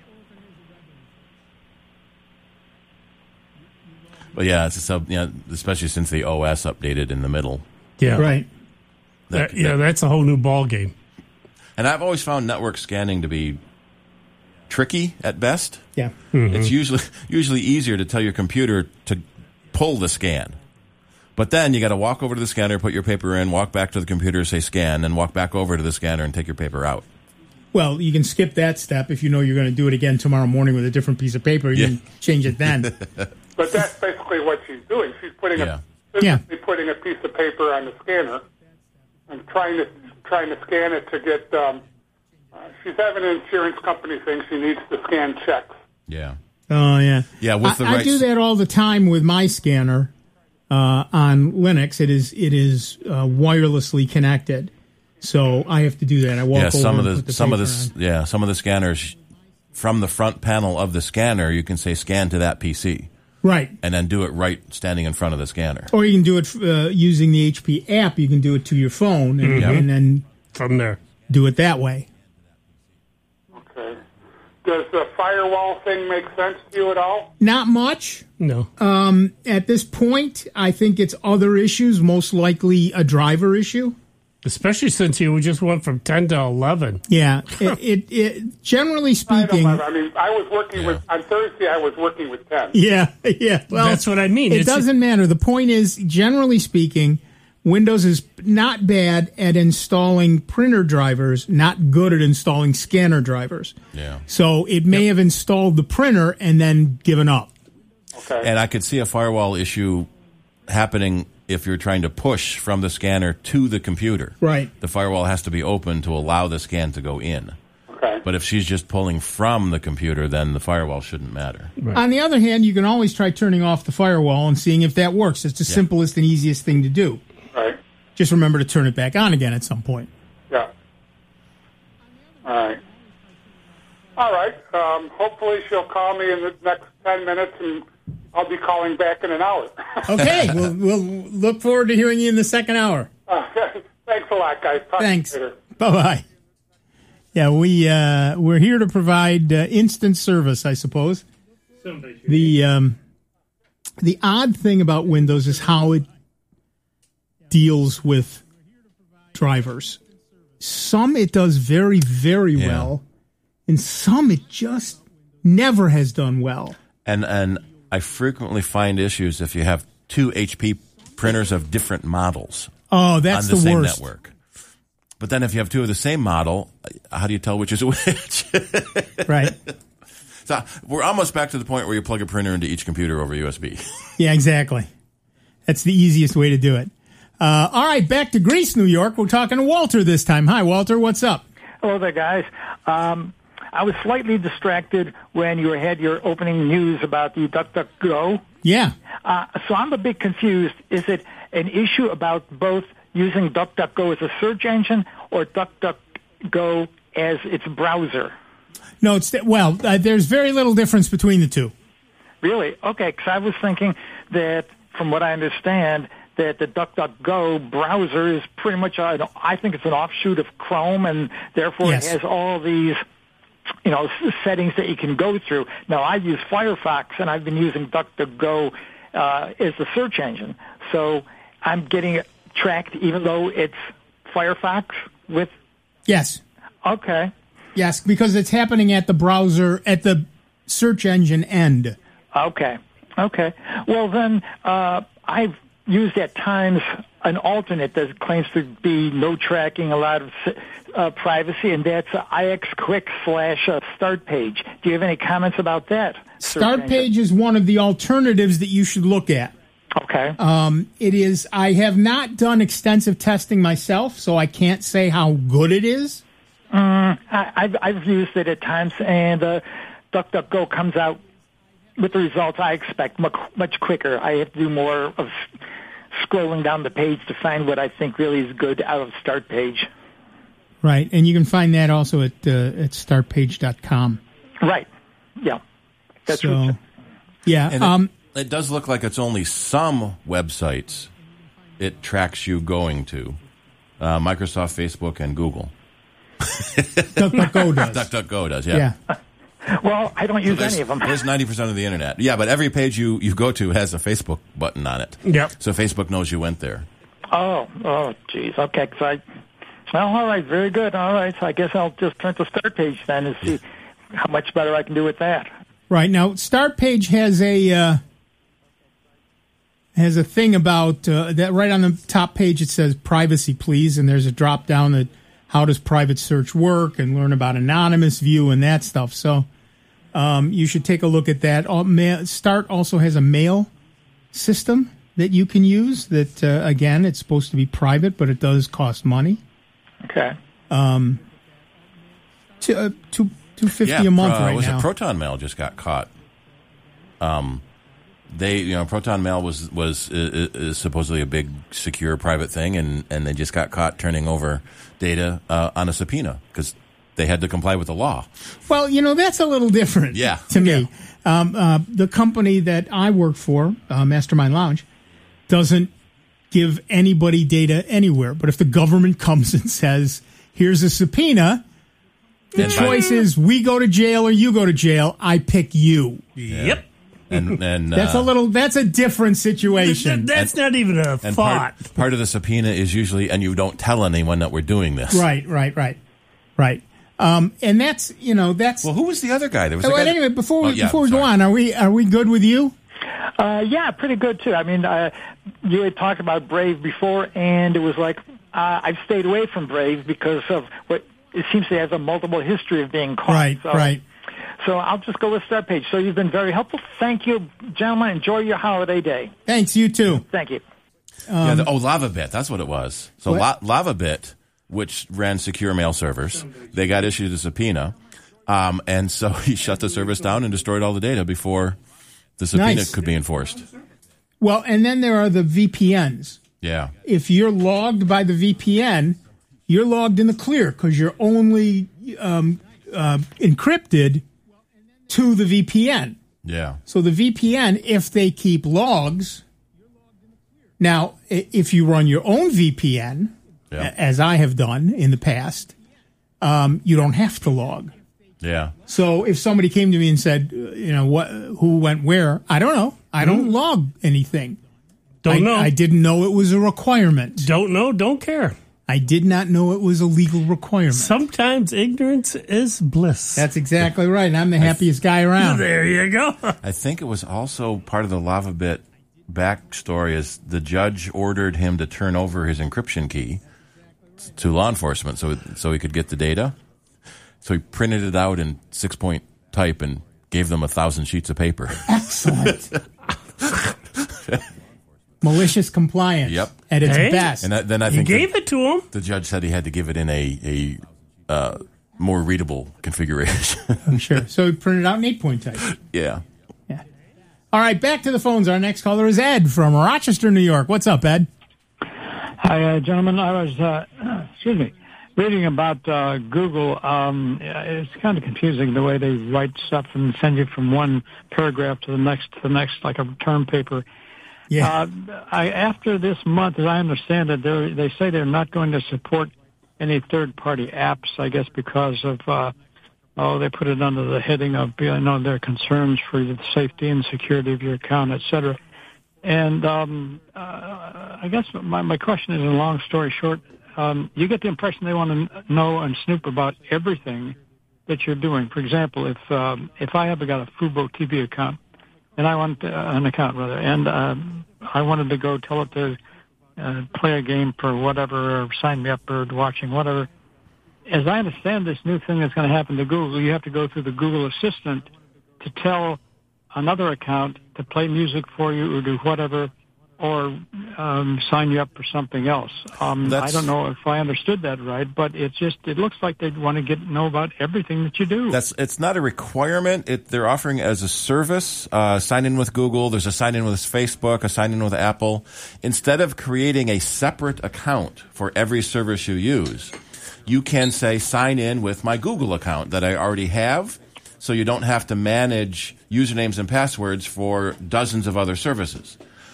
But yeah, it's a sub, you know, especially since the O S updated in the middle.
Yeah.
Right.
That, that, yeah, that's a whole new ball game.
And I've always found network scanning to be tricky at best.
Yeah.
Mm-hmm.
It's usually usually easier to tell your computer to pull the scan. But then you got to walk over to the scanner, put your paper in, walk back to the computer, say scan, and walk back over to the scanner and take your paper out.
Well, you can skip that step if you know you're going to do it again tomorrow morning with a different piece of paper. You yeah. can change it then.
But that's basically what she's doing. She's putting
yeah.
a
yeah.
putting a piece of paper on the scanner and trying to trying to scan it to get. Um, uh, she's having an insurance company thing. She needs to scan checks.
Yeah.
Oh yeah.
Yeah. With the
I,
right
I do that all the time with my scanner. Uh, on Linux, it is it is uh, wirelessly connected, so I have to do that. I walk
yeah,
over
some of
and
the,
put the
some of
paper
the
on.
yeah some of the scanners from the front panel of the scanner, you can say scan to that P C,
right,
and then do it right standing in front of the scanner.
Or you can do it uh, using the H P app. You can do it to your phone, and,
mm-hmm.
and then
from there
do it that way.
Okay. Does the firewall thing make sense to you at all?
Not much.
No.
Um, at this point, I think it's other issues, most likely a driver issue.
Especially since you just went from ten to eleven.
Yeah. it, it, it generally speaking.
I, I mean, I was working yeah. with, on Thursday, I was working with ten.
Yeah, yeah. Well,
that's what I mean.
It
it's
doesn't matter. The point is, generally speaking, Windows is not bad at installing printer drivers, not good at installing scanner drivers.
Yeah.
So it may yep. have installed the printer and then given up.
Okay.
And I could see a firewall issue happening if you're trying to push from the scanner to the computer.
Right.
The firewall has to be open to allow the scan to go in.
Okay.
But if she's just pulling from the computer, then the firewall shouldn't matter.
Right. On the other hand, you can always try turning off the firewall and seeing if that works. It's the yeah. simplest and easiest thing to do.
Right.
Just remember to turn it back on again at some point.
Yeah. All right. All right. Um, hopefully she'll call me in the next ten minutes, and I'll be calling back in an hour.
Okay. we'll, we'll look forward to hearing you in the second hour.
Uh, thanks a lot, guys. Talk
Thanks.
To you later.
Bye-bye. Yeah, we, uh, we're here to provide uh, instant service, I suppose. The, um, the odd thing about Windows is how it deals with drivers. Some it does very, very
yeah.
well, and some it just never has done well.
And and I frequently find issues if you have two H P printers of different models.
Oh, that's
on the,
the
same
worst.
network. But then if you have two of the same model, how do you tell which is which?
Right.
So we're almost back to the point where you plug a printer into each computer over U S B.
Yeah, exactly. That's the easiest way to do it. Uh, all right, back to Greece, New York. We're talking to Walter this time. Hi, Walter. What's up?
Hello there, guys. Um, I was slightly distracted when you had your opening news about the DuckDuckGo.
Yeah.
Uh, so I'm a bit confused. Is it an issue about both using DuckDuckGo as a search engine or DuckDuckGo as its browser?
No, it's well, uh, there's very little difference between the two.
Really? Okay, because I was thinking that, from what I understand, that the DuckDuckGo browser is pretty much, a, I think it's an offshoot of Chrome, and therefore
Yes.
it has all these, you know, settings that you can go through. Now, I use Firefox, and I've been using DuckDuckGo uh, as the search engine. So I'm getting it tracked even though it's Firefox with...
Yes.
Okay.
Yes, because it's happening at the browser, at the search engine end.
Okay. Okay. Well, then, uh, I've used at times an alternate that claims to be no tracking, a lot of uh, privacy, and that's uh, iXQuick slash uh, Start Page. Do you have any comments about that?
Start Page is one of the alternatives that you should look at.
Okay.
Um, it is. I have not done extensive testing myself, so I can't say how good it is.
Mm, I, I've, I've used it at times, and uh, DuckDuckGo comes out with the results I expect much, much quicker. I have to do more of scrolling down the page to find what I think really is good out of Start Page.
Right, and you can find that also at uh, at start page dot com.
Right. Yeah. That's
so,
what
yeah.
And
Um,
it, it does look like it's only some websites it tracks you going to. Uh, Microsoft, Facebook, and Google.
DuckDuckGo does.
DuckDuckGo does, yeah.
Yeah.
Well, I don't use
There's,
any of them.
there's ninety percent of the internet. Yeah, but every page you, you go to has a Facebook button on it.
Yep.
So Facebook knows you went there.
Oh, oh, geez. Okay, so I, well, all right, very good. All right, so I guess I'll just turn to Start Page then and see how much better I can do with that.
Right now, Start Page has a uh, has a thing about uh, that. Right on the top page, it says "Privacy, please," and there's a drop down that how does private search work and learn about anonymous view and that stuff. So um, you should take a look at that. All, ma- Start also has a mail system that you can use. That uh, again, it's supposed to be private, but it does cost money.
Okay.
Um, two uh, two two fifty
yeah,
a month
uh,
right
was
now.
it Proton Mail just got caught? Um, they you know Proton Mail was was uh, is supposedly a big secure private thing, and, and they just got caught turning over data uh, on a subpoena because they had to comply with the law.
Well, you know, that's a little different
Yeah.
to me. Um, uh, the company that I work for, uh, Mastermind Lounge, doesn't give anybody data anywhere. But if the government comes and says, here's a subpoena, the
And by-
choice is we go to jail or you go to jail. I pick you.
Yep.
And and
That's
uh,
a little, that's a different situation.
That's not even a
and
thought.
part, part of the subpoena is usually, and you don't tell anyone that we're doing this.
Right, right, right, right. Um, and that's, you know, that's.
Well, who was the other guy? There was a
Well,
guy that-
anyway, before we,
Oh, yeah,
before we go
sorry.
on, are we are we good with you?
Uh, yeah, pretty good, too. I mean, uh, you had talked about Brave before, and it was like uh, I've stayed away from Brave because of what it seems to have a multiple history of being caught.
Right,
so,
right.
So I'll just go with Start Page. So you've been very helpful. Thank you, gentlemen. Enjoy your holiday day.
Thanks, you too.
Thank you.
yeah, the, oh, LavaBit. That's what it was. So
What?
La- LavaBit, which ran secure mail servers, they got issued a subpoena, um, and so he shut the service down and destroyed all the data before the subpoena
Nice.
could be enforced.
Well, and then there are the V P Ns.
Yeah.
If you're logged by the V P N, you're logged in the clear because you're only um, uh, encrypted to the V P N.
Yeah.
So the V P N, if they keep logs, now i- if you run your own V P N,
Yeah.
a- as I have done in the past, um, you don't have to log.
Yeah.
So if somebody came to me and said, uh, you know, what, who went where, I don't know. I don't log anything.
Don't
I,
know.
I didn't know it was a requirement.
Don't know. Don't care.
I did not know it was a legal requirement.
Sometimes ignorance is bliss.
That's exactly right. And I'm the happiest guy around.
There you go.
I think it was also part of the LavaBit backstory is the judge ordered him to turn over his encryption key to law enforcement, so so he could get the data. So he printed it out in six point type and gave them a thousand sheets of paper.
Excellent. Malicious compliance.
Yep.
At its
Hey.
best.
And that, then I
You
think
gave
the,
it to him.
the judge said he had to give it in a a uh, more readable configuration.
I'm sure. So he printed out an eight-point type.
Yeah.
Yeah. All right, back to the phones. Our next caller is Ed from Rochester, New York. What's up, Ed?
Hi, uh, gentlemen. I was, uh, excuse me, reading about uh, Google. Um, it's kind of confusing the way they write stuff and send you from one paragraph to the next, to the next, like a term paper.
Yeah.
Uh, I, after this month, as I understand it, they're- they say they're not going to support any third-party apps, I guess because of, uh, oh, they put it under the heading of, you know, their concerns for the safety and security of your account, et cetera. And um, uh, I guess my, my question is, a long story short, um, you get the impression they want to know and snoop about everything that you're doing. For example, if um, if I have got a Fubo T V account, and I want uh, an account rather, and um, I wanted to go tell it to uh, play a game for whatever, or sign me up for watching whatever. As I understand this new thing that's going to happen to Google, you have to go through the Google Assistant to tell another account to play music for you or do whatever, or um, sign you up for something else. Um, I
That's-
don't know if I understood that right, but it's just, it looks like they want to get know about everything that you do.
That's it's not a requirement. It, they're offering it as a service. Uh, sign in with Google. There's a sign in with Facebook, a sign in with Apple. Instead of creating a separate account for every service you use, you can say sign in with my Google account that I already have, so you don't have to manage usernames and passwords for dozens of other services.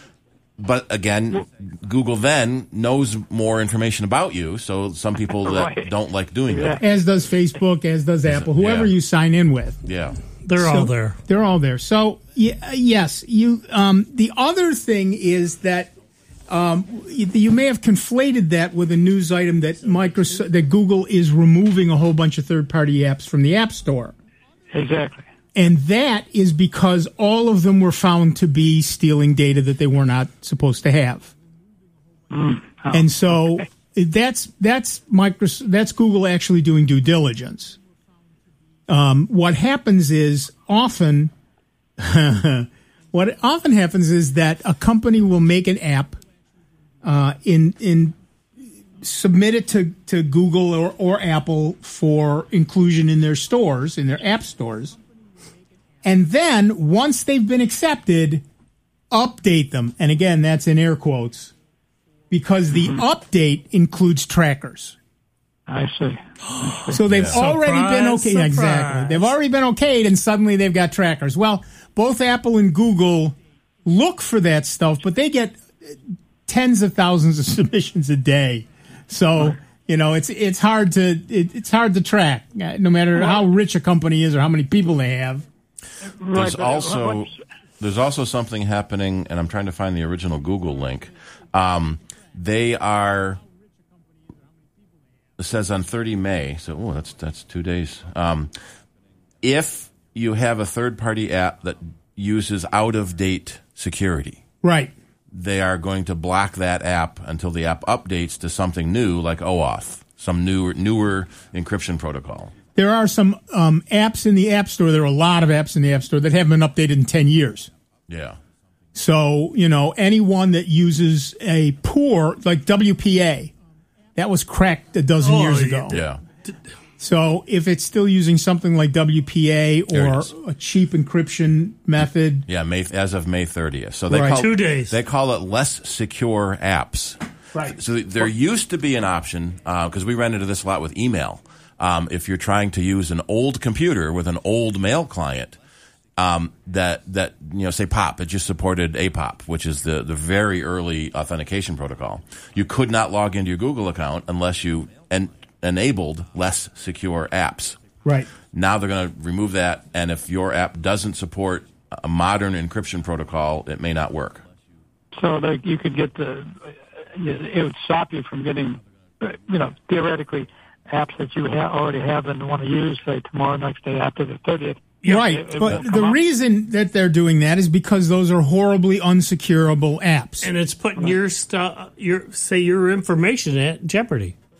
But again, Google then knows more information about you, so some people that
Right.
don't like doing that.
As does Facebook, as does Apple, whoever
Yeah.
you sign in with.
Yeah.
They're
So-
all there.
They're all there. So y- yes, you. Um, the other thing is that um, you, you may have conflated that with a news item that Microsoft, that Google is removing a whole bunch of third-party apps from the App Store,
Exactly.
and that is because all of them were found to be stealing data that they were not supposed to have.
Mm. Oh,
And so
okay.
that's that's Microsoft, that's Google actually doing due diligence. Um, what happens is often, what often happens is that a company will make an app, uh, in in submit it to, to Google or, or Apple for inclusion in their stores, in their app stores, and then once they've been accepted, update them. And again, that's in air quotes, because the update includes trackers.
I see.
So they've
Yeah.
already been
Surprise,
okay. Exactly.
surprise.
They've already been okayed, and suddenly they've got trackers. Well, both Apple and Google look for that stuff, but they get tens of thousands of submissions a day. So you know, it's it's hard to it, it's hard to track, uh, no matter how rich a company is or how many people they have.
There's
Right, but
also
what's-
there's also something happening, and I'm trying to find the original Google link. Um, they are. It says on thirty May, so oh, that's that's two days. Um, if you have a third-party app that uses out-of-date security,
Right.
they are going to block that app until the app updates to something new, like OAuth, some newer newer encryption protocol.
There are some um, apps in the App Store. There are a lot of apps in the App Store that haven't been updated in ten years.
Yeah.
So, you know, anyone that uses a poor, like W P A, that was cracked a dozen
Oh,
years
yeah.
ago.
Yeah.
So if it's still using something like W P A
There it
or
is.
a cheap encryption method,
Yeah, May, as of May thirtieth. So they
Right.
call
Two days.
They call it less secure apps.
Right.
So there used to be an option because we ran into this a lot with email. Um, if you're trying to use an old computer with an old mail client, um, that that you know, say POP, it just supported A P O P, which is the the very early authentication protocol. You could not log into your Google account unless you en- enabled less secure apps.
right.
Now they're going to remove that, and if your app doesn't support a modern encryption protocol, it may not work.
So that you could get the, it would stop you from getting, you know, theoretically, apps that you ha- already have and want to use, say, tomorrow, next day, after the thirtieth.
Right.
It- it
But
won't
the
come up.
reason that they're doing that is because those are horribly unsecurable apps.
And it's putting your stuff, your say your information at jeopardy.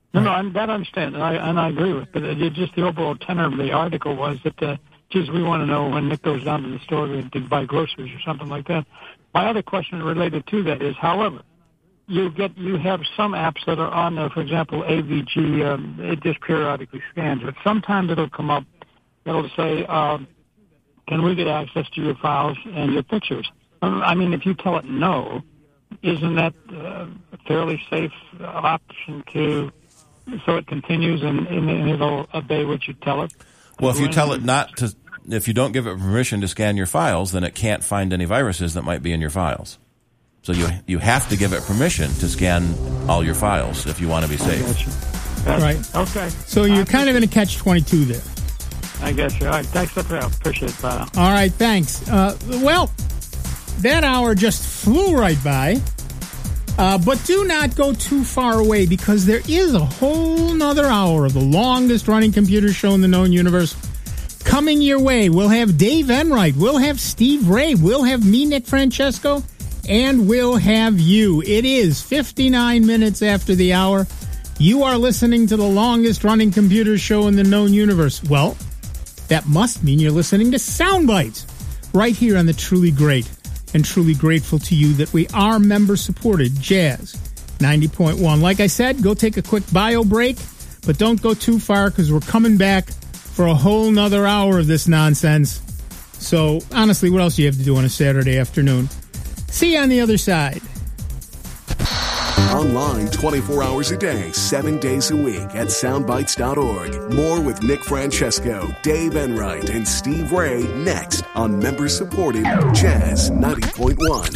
No, no, I'm, that I understand, and I, and I agree with. But it, just the overall tenor of the article was that, uh, geez, we want to know when Nick goes down to the store to, to buy groceries or something like that. My other question related to that is, however, you get you have some apps that are on there. For example, A V G, um, it just periodically scans, but sometimes it'll come up. It'll say, um, "Can we get access to your files and your pictures?" I mean, if you tell it no, isn't that uh, a fairly safe option to? So it continues and, and it'll obey what you tell it.
Well, if you tell it not to, if you don't give it permission to scan your files, then it can't find any viruses that might be in your files. So you you have to give it permission to scan all your files if you want to be safe.
Right.
Okay.
So you're kind of in a catch twenty-two there.
I guess you're all right. Thanks for that. Appreciate it, Bob.
All right, thanks. Uh, well, that hour just flew right by. Uh, but do not go too far away, because there is a whole nother hour of the longest running computer show in the known universe coming your way. We'll have Dave Enright. We'll have Steve Ray. We'll have me, Nick Francesco. And we'll have you. It is fifty-nine minutes after the hour. You are listening to the longest running computer show in the known universe. Well, that must mean you're listening to Soundbites right here on the Truly Great. And truly grateful to you that we are member-supported Jazz ninety point one. Like I said, go take a quick bio break, but don't go too far, because we're coming back for a whole nother hour of this nonsense. So, honestly, what else do you have to do on a Saturday afternoon? See you on the other side.
Online twenty-four hours a day, seven days a week at soundbites dot org. More with Nick Francesco, Dave Enright, and Steve Ray next on member-supported Jazz ninety point one.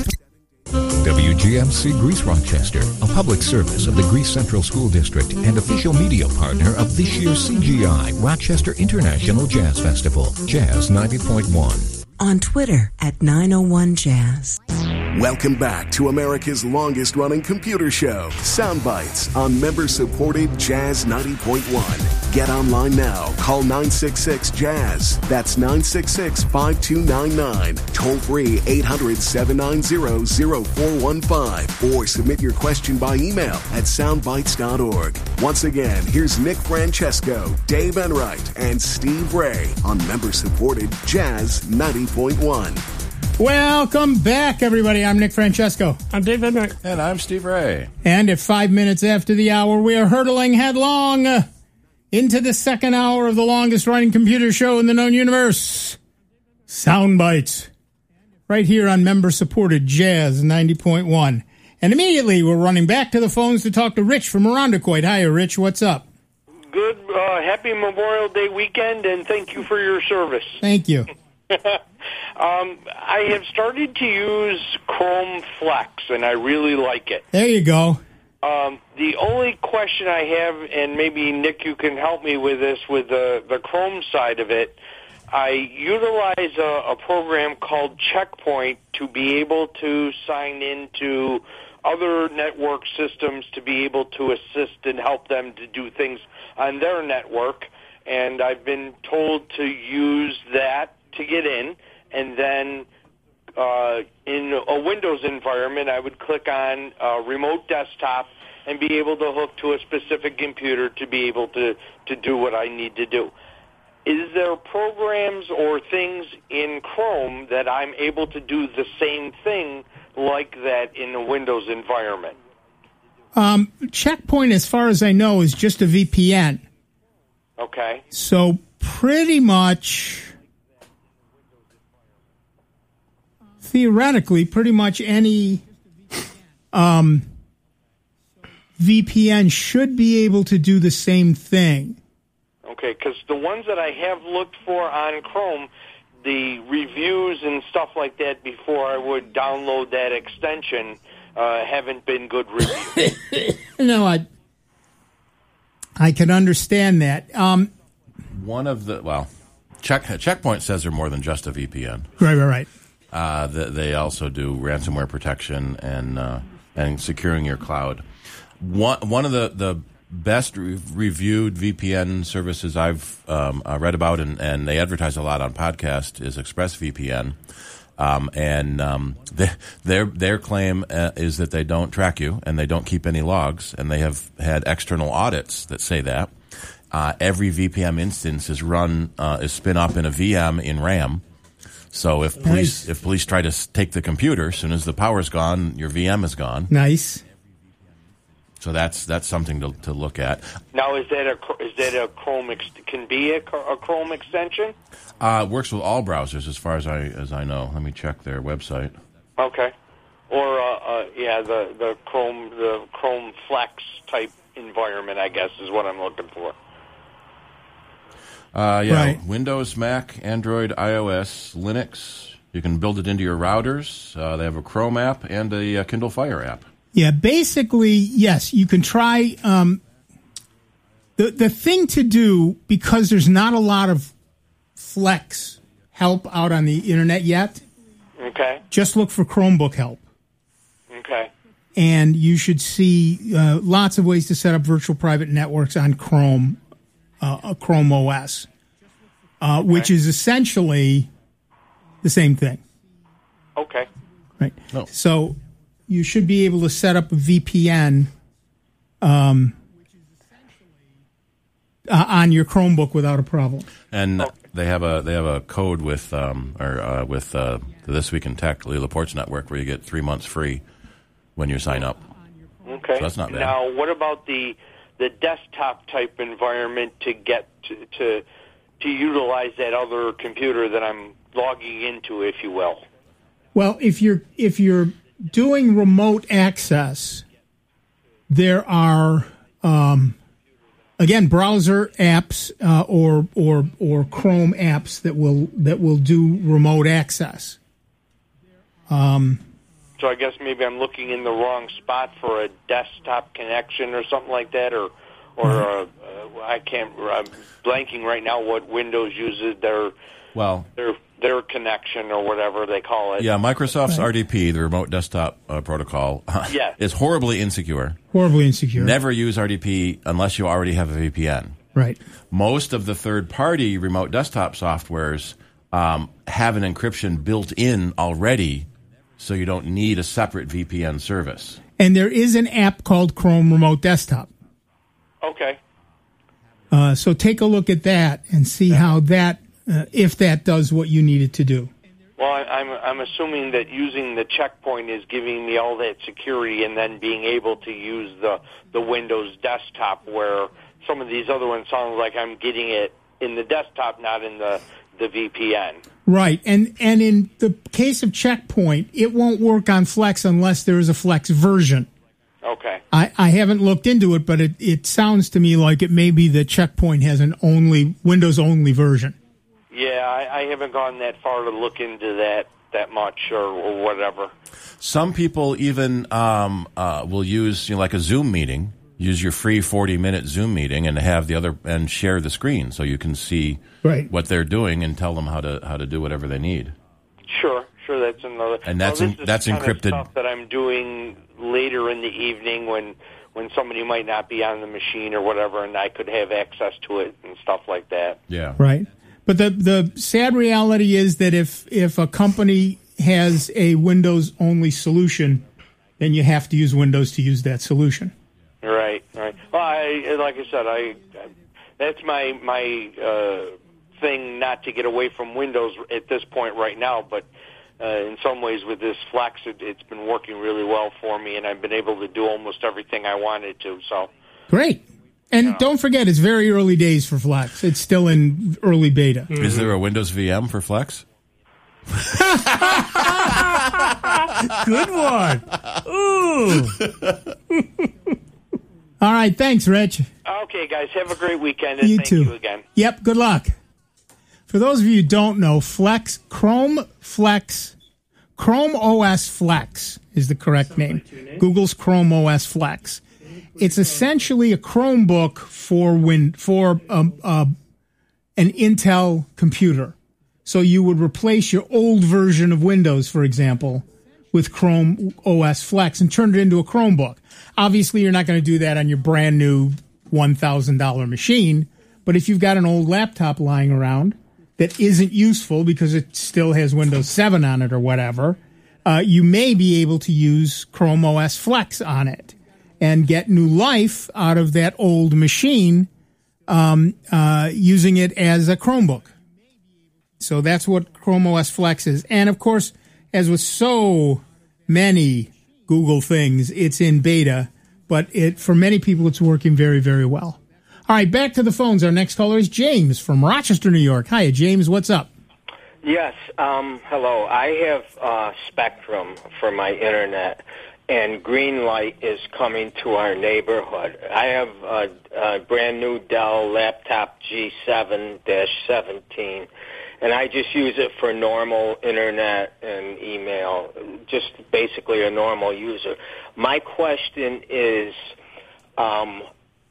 W G M C Greece Rochester, a public service of the Greece Central School District and official media partner of this year's C G I Rochester International Jazz Festival. Jazz ninety point one.
On Twitter at nine oh one Jazz.
Welcome back to America's longest-running computer show, Soundbites, on member-supported Jazz ninety point one. Get online now. Call nine six six Jazz. That's nine six six, five two nine nine. Toll free eight hundred, seven nine zero, zero four one five. Or submit your question by email at soundbites dot org. Once again, here's Nick Francesco, Dave Enright, and Steve Ray on member-supported Jazz ninety point one.
Welcome back, everybody. I'm Nick Francesco.
I'm Dave Enright.
And I'm Steve Ray.
And at five minutes after the hour, we are hurtling headlong uh, into the second hour of the longest-running computer show in the known universe, Soundbites, right here on member-supported Jazz ninety point one. And immediately, we're running back to the phones to talk to Rich from Irondequoit. Hiya, Rich. What's up?
Good. Uh, happy Memorial Day weekend, and thank you for your service.
Thank you.
um, I have started to use Chrome Flex, and I really like it.
There you go.
Um, the only question I have, and maybe, Nick, you can help me with this, with the, the Chrome side of it, I utilize a, a program called Checkpoint to be able to sign into other network systems to be able to assist and help them to do things on their network. And I've been told to use that to get in, and then uh, in a Windows environment, I would click on uh, Remote Desktop and be able to hook to a specific computer to be able to, to do what I need to do. Is there programs or things in Chrome that I'm able to do the same thing like that in a Windows environment?
Um, Checkpoint, as far as I know, is just a V P N.
Okay.
So pretty much, theoretically, pretty much any um, V P N should be able to do the same thing.
Okay, because the ones that I have looked for on Chrome, the reviews and stuff like that before I would download that extension uh, haven't been good reviews.
No, I I can understand that. Um,
One of the, well, Check, Checkpoint says they're more than just a V P N.
Right, right, right.
Uh, the, they also do ransomware protection and uh, and securing your cloud. One one of the, the best re- reviewed V P N services I've um, uh, read about, and, and they advertise a lot on podcast, is ExpressVPN. Um, and um, they, their their claim uh, is that they don't track you and they don't keep any logs, and they have had external audits that say that. Uh, every V P M instance is run uh, is spin up in a V M in RAM. So if police
Nice.
if police try to s- take the computer, as soon as the power's gone, your V M is gone.
Nice.
So that's that's something to to look at.
Now, is that a is that a Chrome ex- can be a, a Chrome extension?
Uh, it works with all browsers, as far as I as I know. Let me check their website.
Okay, or uh, uh, yeah, the the Chrome the Chrome Flex type environment, I guess, is what I'm looking for.
Uh, yeah,
Right.
Windows, Mac, Android, iOS, Linux. You can build it into your routers. Uh, they have a Chrome app and a, uh Kindle Fire app.
Yeah, basically, yes, you can try. Um, the the thing to do, because there's not a lot of Flex help out on the internet yet,
Okay,
just look for Chromebook help.
okay,
And you should see uh, lots of ways to set up virtual private networks on Chrome, uh, uh, Chrome O S, uh, which is essentially the same thing.
okay.
Right.
No.
So you should be able to set up a V P N um, uh, on your Chromebook without a problem.
And they have a they have a code with um or uh, with uh, the This Week in Tech, Lee Laporte's network, where you get three months free when you sign up.
Okay.
So that's not bad.
Now, what about the the desktop type environment to get to, to to utilize that other computer that I'm logging into, if you will?
Well, if you're if you're doing remote access, there are um, again browser apps uh, or or or Chrome apps that will that will do remote access. Um,
So I guess maybe I'm looking in the wrong spot for a desktop connection or something like that, or or uh, uh, I can't. I'm blanking right now what Windows uses their
Well,
their their connection or whatever they call it.
yeah, Microsoft's R D P, the Remote Desktop uh, Protocol,
Yeah.
is horribly insecure.
horribly insecure.
Never use R D P unless you already have a V P N.
Right.
Most of the third-party remote desktop softwares um, have an encryption built in already, so you don't need a separate V P N service.
And there is an app called Chrome Remote Desktop.
Okay.
Uh, so take a look at that and see how that, uh, if that does what you need it to do.
Well, I- I'm I'm assuming that using the checkpoint is giving me all that security, and then being able to use the the Windows desktop, where some of these other ones sound like I'm getting it in the desktop, not in the the V P N.
Right. And, and in the case of Checkpoint, it won't work on Flex unless there is a Flex version.
Okay.
I, I haven't looked into it, but it, it sounds to me like it may be that Checkpoint has an only Windows only version.
Yeah, I, I haven't gone that far to look into that that much or, or whatever.
Some people even um, uh, will use, you know, like a Zoom meeting, use your free forty-minute Zoom meeting and have the other and share the screen so you can see
Right.
what they're doing and tell them how to how to do whatever they need.
Sure, sure. That's another.
And that's
well,
en-
this is
that's
kind of
encrypted.
stuff that I'm doing later in the evening when when somebody might not be on the machine or whatever, and I could have access to it and stuff like that.
Yeah.
Right. But the, the sad reality is that if, if a company has a Windows only solution, then you have to use Windows to use that solution.
Right, right. Well, I, like I said, I, I that's my my uh, thing, not to get away from Windows at this point right now. But uh, in some ways, with this Flex, it, it's been working really well for me, and I've been able to do almost everything I wanted to. So
Great. And don't forget, it's very early days for Flex. It's still in early beta.
Is there a Windows V M for Flex?
Good one. Ooh.
All right. Thanks, Rich.
okay, guys, have a great weekend, and
You
thank
too.
you again.
Yep. Good luck. For those of you who don't know, Flex, Chrome Flex, Chrome O S Flex is the correct name. Google's Chrome O S Flex. It's essentially a Chromebook for Win for um, uh, an Intel computer. So you would replace your old version of Windows, for example, with Chrome O S Flex and turn it into a Chromebook. Obviously, you're not going to do that on your brand new one thousand dollars machine, but if you've got an old laptop lying around, that isn't useful because it still has Windows seven on it or whatever, uh, you may be able to use Chrome O S Flex on it and get new life out of that old machine um, uh, using it as a Chromebook. So that's what Chrome O S Flex is. And, of course, as with so many Google things, it's in beta, but it for many people it's working very, very well. All right, back to the phones. Our next caller is James from Rochester, New York. Hi, James. What's up?
Yes. Um, hello. I have uh, Spectrum for my internet, and Greenlight is coming to our neighborhood. I have a, a brand new Dell laptop G seven seventeen, and I just use it for normal internet and email, just basically a normal user. My question is um,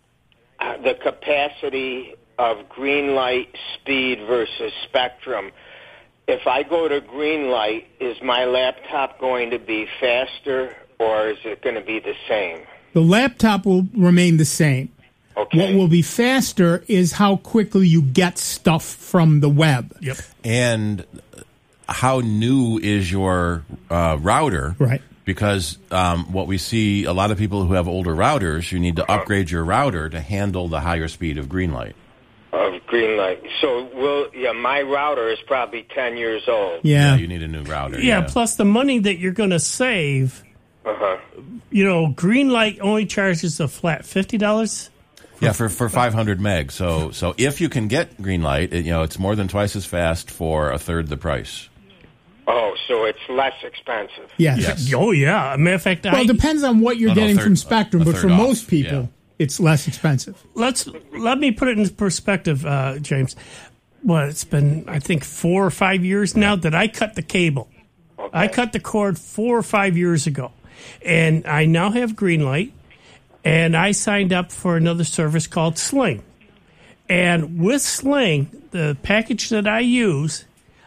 the capacity of Greenlight speed versus Spectrum. If I go to Greenlight, is my laptop going to be faster or is it going to be the same?
The laptop will remain the same.
Okay.
What will be faster is how quickly you get stuff from the web.
Yep.
And how new is your uh, router?
Right.
Because um, what we see, a lot of people who have older routers, you need to upgrade your router to handle the higher speed of Greenlight.
Of Greenlight. So, will yeah, my router is probably ten years old.
Yeah.
You need a new router.
Yeah,
Yeah.
plus the money that you're going to save.
Uh-huh.
You know, Greenlight only charges a flat fifty dollars.
Yeah, for, for five hundred meg. So so if you can get Greenlight, it, you know, it's more than twice as fast for a third the price.
Oh, so it's less expensive.
Yes.
Yes.
Oh, yeah. Matter of fact,
Well,
I,
it depends on what you're
Oh, no,
getting
third-
from Spectrum,
a
but
third
for
off,
most people,
yeah.
it's less expensive.
let's let me put it in perspective, uh, James. Well, it's been I think four or five years now that I cut the cable.
Okay.
I cut the cord four or five years ago, and I now have Greenlight, and I signed up for another service called Sling. And with Sling, the package that I use,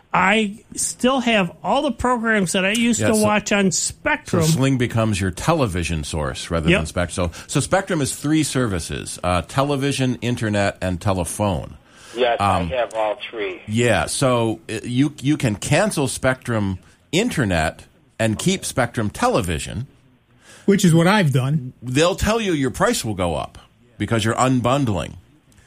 I still have all the programs that I used
Yeah,
to
so-
watch on
So
Spectrum.
Sling becomes your television source rather
Yep.
than Spectrum. So, so Spectrum is three services, uh, television, internet, and telephone.
Yes,
Um,
I have all three.
Yeah, so uh, you you can cancel Spectrum Internet and keep Spectrum Television.
Which is what I've done.
They'll tell you your price will go up because you're unbundling,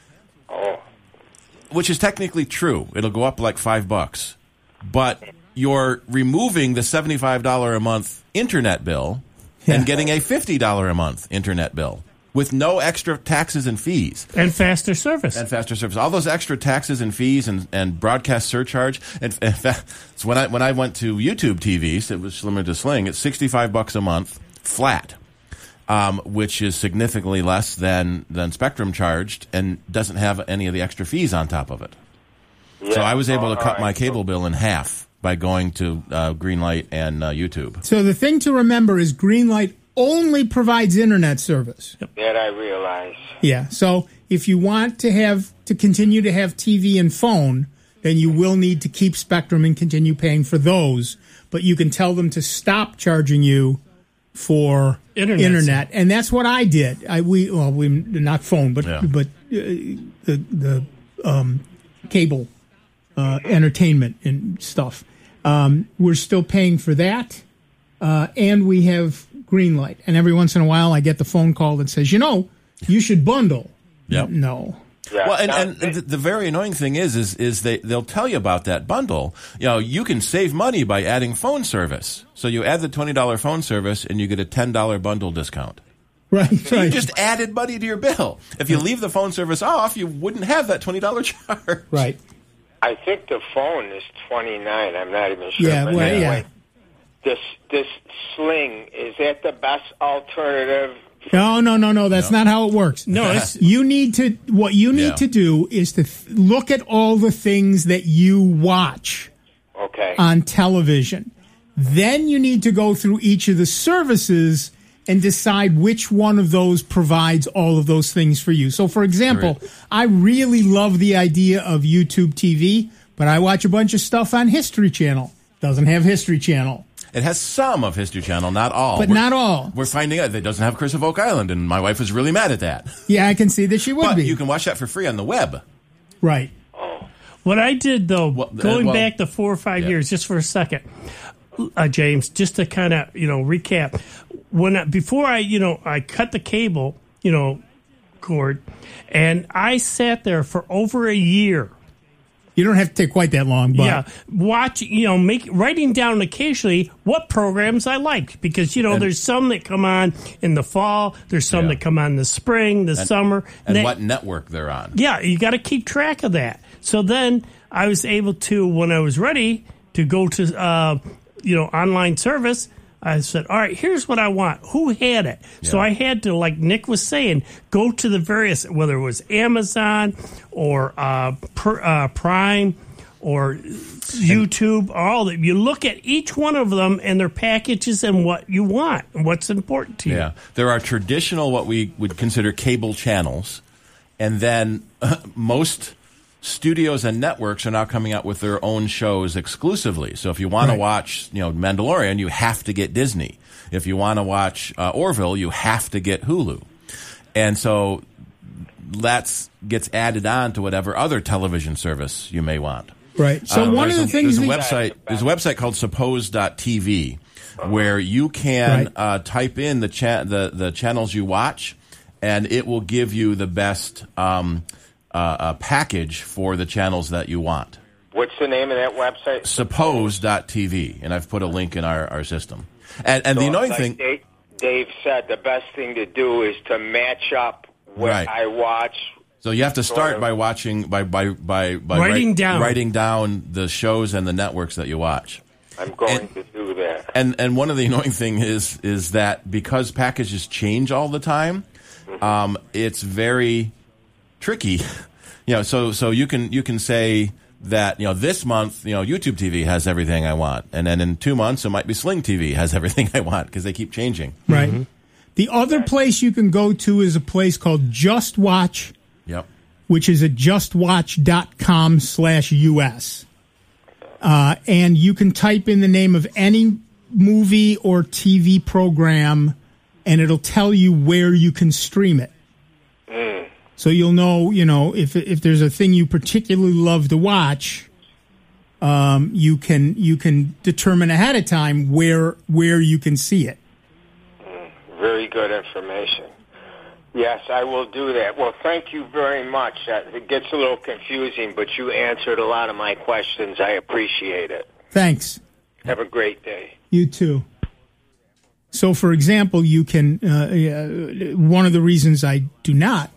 Oh.
which is technically true. It'll go up like five bucks, but you're removing the seventy-five dollars a month internet bill and getting a fifty dollars a month internet bill with no extra taxes and fees.
And faster service.
And faster service. All those extra taxes and fees and, and broadcast surcharge. And in fact, so when I when I went to YouTube T V, so it was similar to Sling. It's sixty-five bucks a month flat, um, which is significantly less than than Spectrum charged, and doesn't have any of the extra fees on top of it.
Yeah.
So I was able to
All
cut
right.
my cable bill in half by going to uh, Greenlight and uh, YouTube.
So the thing to remember is Greenlight only provides internet service.
That I realize.
Yeah. So if you want to have to continue to have T V and phone, then you will need to keep Spectrum and continue paying for those. But you can tell them to stop charging you for
Internet.
internet, and that's what I did. I we well we not phone, but
Yeah.
but uh, the the um, cable uh, entertainment and stuff. Um, we're still paying for that, uh, and we have Greenlight. And every once in a while, I get the phone call that says, "You know, you should bundle."
Yep.
No.
Yeah.
Well, and,
Now,
and the, the very annoying thing is, is, is they they'll tell you about that bundle. You know, you can save money by adding phone service. So you add the twenty dollar phone service, and you get a ten dollar bundle discount.
Right.
You
Right.
just added money to your bill. If you leave the phone service off, you wouldn't have that twenty dollar charge.
Right.
I think the phone is twenty-nine. I'm not even sure.
Yeah.
But
Well,
anyway,
yeah.
This this Sling, is that the best alternative?
No, no, no, no. That's not how it works.
No, it's
You need to. What you need
Yeah.
to do is to th- look at all the things that you watch
Okay.
on television. Then you need to go through each of the services and decide which one of those provides all of those things for you. So, for example, I really love the idea of YouTube T V, but I watch a bunch of stuff on History Channel. Doesn't have History Channel.
It has some of History Channel, not all.
But
We're-
not all.
We're finding out that it doesn't have Chris of Oak Island, and my wife was really mad at that.
Yeah, I can see that she would
But
be.
you can watch that for free on the web.
Right.
What I did, though,
Well, uh,
going
well-
back to four or five
Yeah.
years, just for a second, uh, James, just to kind of, you know, recap. When I, before I, you know, I cut the cable, you know, cord, and I sat there for over a year.
You don't have to take quite that long, but
Yeah, watch, you know, make writing down occasionally what programs I liked, because you know
And-
there's some that come on in the fall, there's some
Yeah.
that come on in the spring, the
And-
summer,
And
that-
what network they're on.
yeah, you got to keep track of that. So then I was able to, when I was ready to go to, uh, you know, online service, I said, all right, here's what I want. Who had it? So
Yeah.
I had to, like Nick was saying, go to the various, whether it was Amazon or uh, per, uh, Prime or YouTube, all that. You look at each one of them and their packages and what you want and what's important to you.
Yeah, there are traditional, what we would consider cable channels, and then uh, most studios and networks are now coming out with their own shows exclusively. So if you want
Right.
to watch, you know, Mandalorian, you have to get Disney. If you want to watch uh, Orville, you have to get Hulu. And so that gets added on to whatever other television service you may want.
right. So
Uh,
one of
there's
the
a,
things
there's a
that-
website there's a website called suppose dot t v where you can
Right.
uh, type in the, cha- the the channels you watch, and it will give you the best um, uh, uh, package for the channels that you want.
What's the name of that website?
suppose dot t v, and I've put a link in our, our system. And, and
So
the annoying
like
thing,
Dave, Dave said, the best thing to do is to match up what
Right.
I watch.
so you have to
sort
start
of-
by watching by by by, by
Writing
write-
down.
writing down the shows and the networks that you watch.
I'm going
And-
to do that.
And and one of the annoying thing is is that because packages change all the time, um, it's very tricky. You know, so so you can you can say that, you know, this month, you know, YouTube T V has everything I want, and then in two months it might be Sling T V has everything I want, because they keep changing.
Right. The other place you can go to is a place called Just Watch,
Yep.
which is at justwatch.com slash US. Uh, and you can type in the name of any movie or T V program, and it'll tell you where you can stream it. So you'll know, you know, if if there's a thing you particularly love to watch, um, you can you can determine ahead of time where where you can see it.
Very good information. Yes, I will do that. Well, thank you very much. Uh, It gets a little confusing, but you answered a lot of my questions. I appreciate it.
Thanks.
Have a great day.
You too. So, for example, you can. Uh, uh, one of the reasons I do not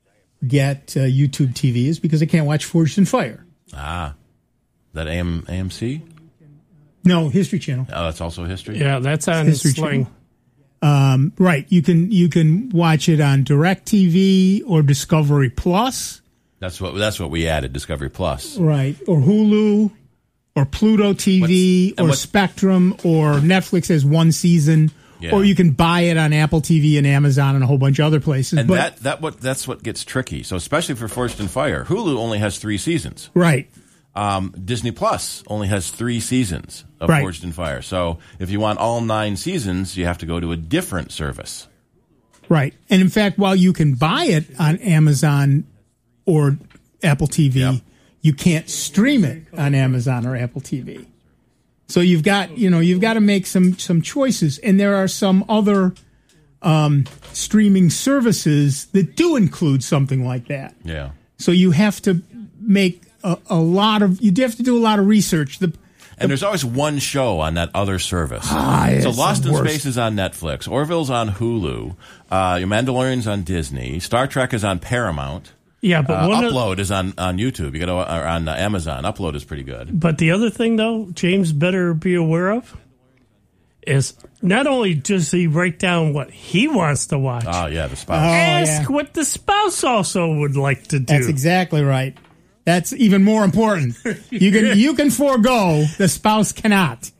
get uh, YouTube T V is because I can't watch Forged in Fire.
Ah, that A M A M C?
No, History Channel.
Oh, that's also history.
Yeah, that's on
History
Sling.
Channel. Um, right. You can you can watch it on DirecTV or Discovery Plus.
That's what that's what we added. Discovery Plus.
Right. Or Hulu or Pluto T V
What's- and
or
what's-
Spectrum, or Netflix has one season.
Yeah.
Or you can buy it on Apple T V and Amazon and a whole bunch of other places.
And
but,
that that what that's what gets tricky. So especially for Forged in Fire, Hulu only has three seasons.
right.
Um, Disney Plus only has three seasons of
Right.
Forged in Fire. So if you want all nine seasons, you have to go to a different service.
Right. And in fact, while you can buy it on Amazon or Apple T V,
Yep.
you can't stream it on Amazon or Apple T V. So you've got, you know, you've got to make some some choices, and there are some other um, streaming services that do include something like that.
Yeah.
So you have to make a, a lot of you have to do a lot of research. The
And there's always one show on that other service.
Ah,
so
it's
Lost
the
in
worst.
Space is on Netflix. Orville's on Hulu. Uh, Your Mandalorian's on Disney. Star Trek is on Paramount.
Yeah, but
Uh,
one of,
Upload is on, on YouTube. You got to or on uh, Amazon. Upload is pretty good.
but the other thing though, James better be aware of is not only does he write down what he wants to watch,
Oh yeah, the
Oh,
spouse.
ask
yeah.
what the spouse also would like to do.
That's exactly right. That's even more important. You can you can forego, the spouse cannot.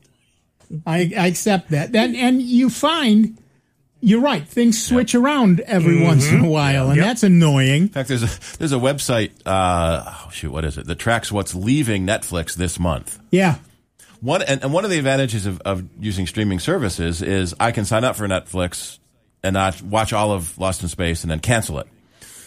I, I accept that. That and you find you're right. Things switch around every once in a while, and
Yep.
that's annoying.
In fact, there's a there's a website. Uh, oh, shoot, what is it? That tracks what's leaving Netflix this month.
Yeah.
One and, and one of the advantages of, of using streaming services is I can sign up for Netflix and not watch all of Lost in Space and then cancel it.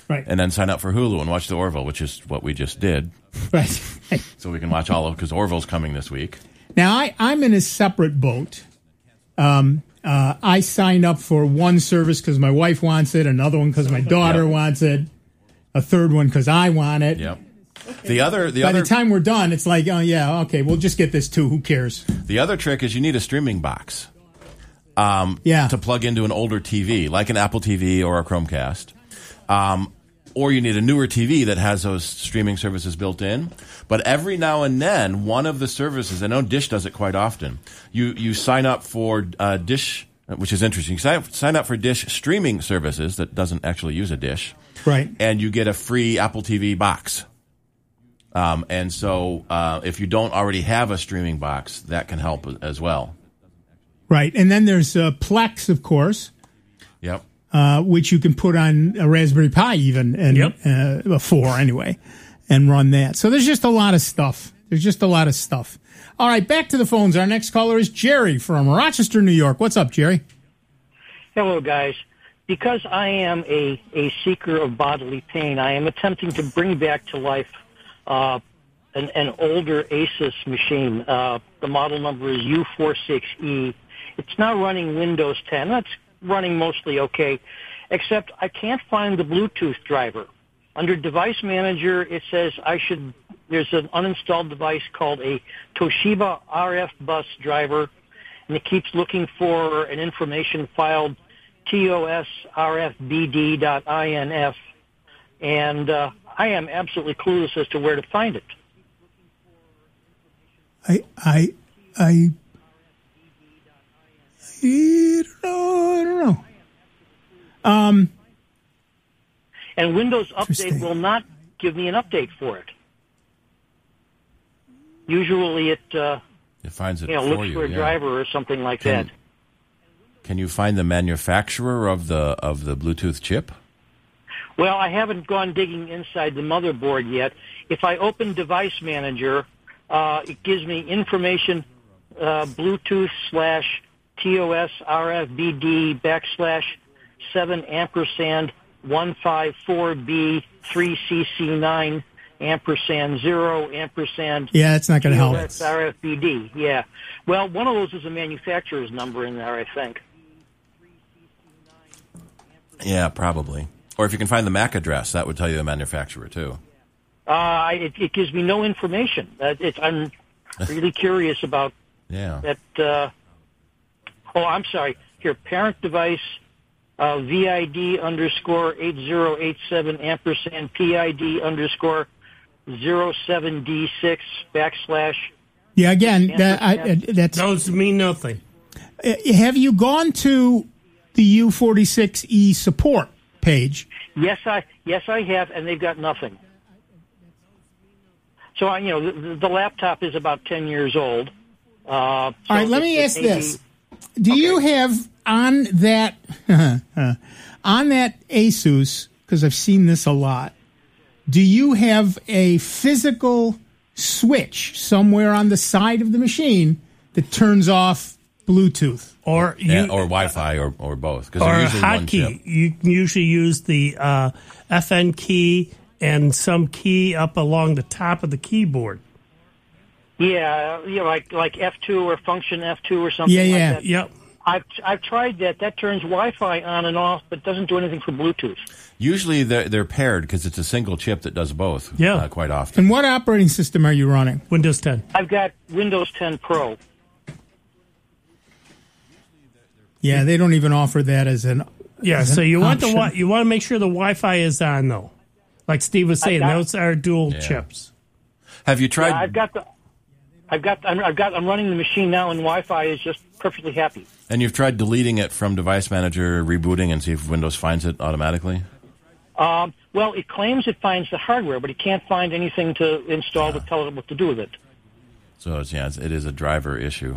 Right.
And then sign up for Hulu and watch the Orville, which is what we just did.
Right.
So we can watch all of, because Orville's coming this week.
Now, I, I'm in a separate boat. Um, uh, I signed up for one service because my wife wants it, another one because my daughter
Yep.
wants it, a third one because I want it.
Yep. The other, the
By
other,
the time we're done, it's like, oh, yeah, okay, we'll just get this too. Who cares?
the other trick is you need a streaming box. Um,
Yeah.
to plug into an older T V, like an Apple T V or a Chromecast. Um, or you need a newer T V that has those streaming services built in. But every now and then, one of the services, I know Dish does it quite often, you, you sign up for uh, Dish, which is interesting. You sign up, sign up for Dish streaming services that doesn't actually use a dish.
Right.
And you get a free Apple T V box. Um, and so uh, if you don't already have a streaming box, that can help as well.
Right. And then there's uh, Plex, of course.
Yep.
Uh, which you can put on a Raspberry Pi even, and
Yep.
uh, a four anyway, and run that. So there's just a lot of stuff. There's just a lot of stuff. All right, back to the phones. Our next caller is Jerry from Rochester, New York. What's up, Jerry?
Hello, guys. Because I am a, a seeker of bodily pain, I am attempting to bring back to life uh, an, an older Asus machine. Uh, the model number is U forty-six E. It's now running Windows ten. That's running mostly okay, except I can't find the Bluetooth driver. Under Device Manager, it says I should, there's an uninstalled device called a Toshiba R F bus driver, and it keeps looking for an information filed T O S R F B D dot I N F, and uh, I am absolutely clueless as to where to find it.
I, I, I, I don't know. I don't know. Um,
and Windows Update will not give me an update for it. Usually it, uh,
It finds it
you know,
for
looks
you,
for a
yeah.
driver or something like
Can-
that.
Can you find the manufacturer of the of the Bluetooth chip?
Well, I haven't gone digging inside the motherboard yet. If I open Device Manager, uh, it gives me information, uh, Bluetooth slash T O S R F B D backslash seven ampersand one five four B three C C nine ampersand zero ampersand.
Yeah, it's not going to help.
T O S R F B D, yeah. Well, one of those is a manufacturer's number in there, I think.
Yeah, probably. Or if you can find the M A C address, that would tell you the manufacturer too.
Uh, it, it gives me no information. Uh, it's, I'm really curious about
Yeah.
that. Uh, oh, I'm sorry. Here, parent device, uh, V I D underscore eight zero eight seven ampersand P I D underscore zero seven D six backslash.
Yeah, again, that, I, uh, that's
those mean nothing.
Uh, have you gone to the U forty-six E support page?
Yes, I yes I have, and they've got nothing. So, I, you know, the, the laptop is about ten years old. Uh, so
All right, let
it-
me
it
ask
may be-
this: do you have on that on that Asus? Because I've seen this a lot. Do you have a physical switch somewhere on the side of the machine that turns off Bluetooth?
Or you,
Yeah, or Wi-Fi, or, or both. Because
or
they're
a
usually one chip.
hotkey. You can usually use the uh, F N key and some key up along the top of the keyboard.
Yeah, you know, like like F two or function F two or something
Yeah,
like
yeah.
that.
Yep.
I've I've tried that. That turns Wi-Fi on and off, but doesn't do anything for Bluetooth.
Usually they're, they're paired because it's a single chip that does both.
Yeah.
uh, quite often.
And what operating system are you running?
Windows ten.
I've got Windows ten Pro.
Yeah, they don't even offer that as an
Yeah,
as
so
an
you want the
option.
wi- you want to make sure the Wi-Fi is on though. Like Steve was saying,
got-
those are dual
Yeah.
chips.
Have you tried?
Yeah, I've got the. I've got. I'm, I've got. I'm running the machine now, and Wi-Fi is just perfectly happy.
And you've tried deleting it from Device Manager, rebooting, and see if Windows finds it automatically?
Um, well, it claims it finds the hardware, but it can't find anything to install to tell it what to do with it.
So it's, yeah, it's, it is a driver issue.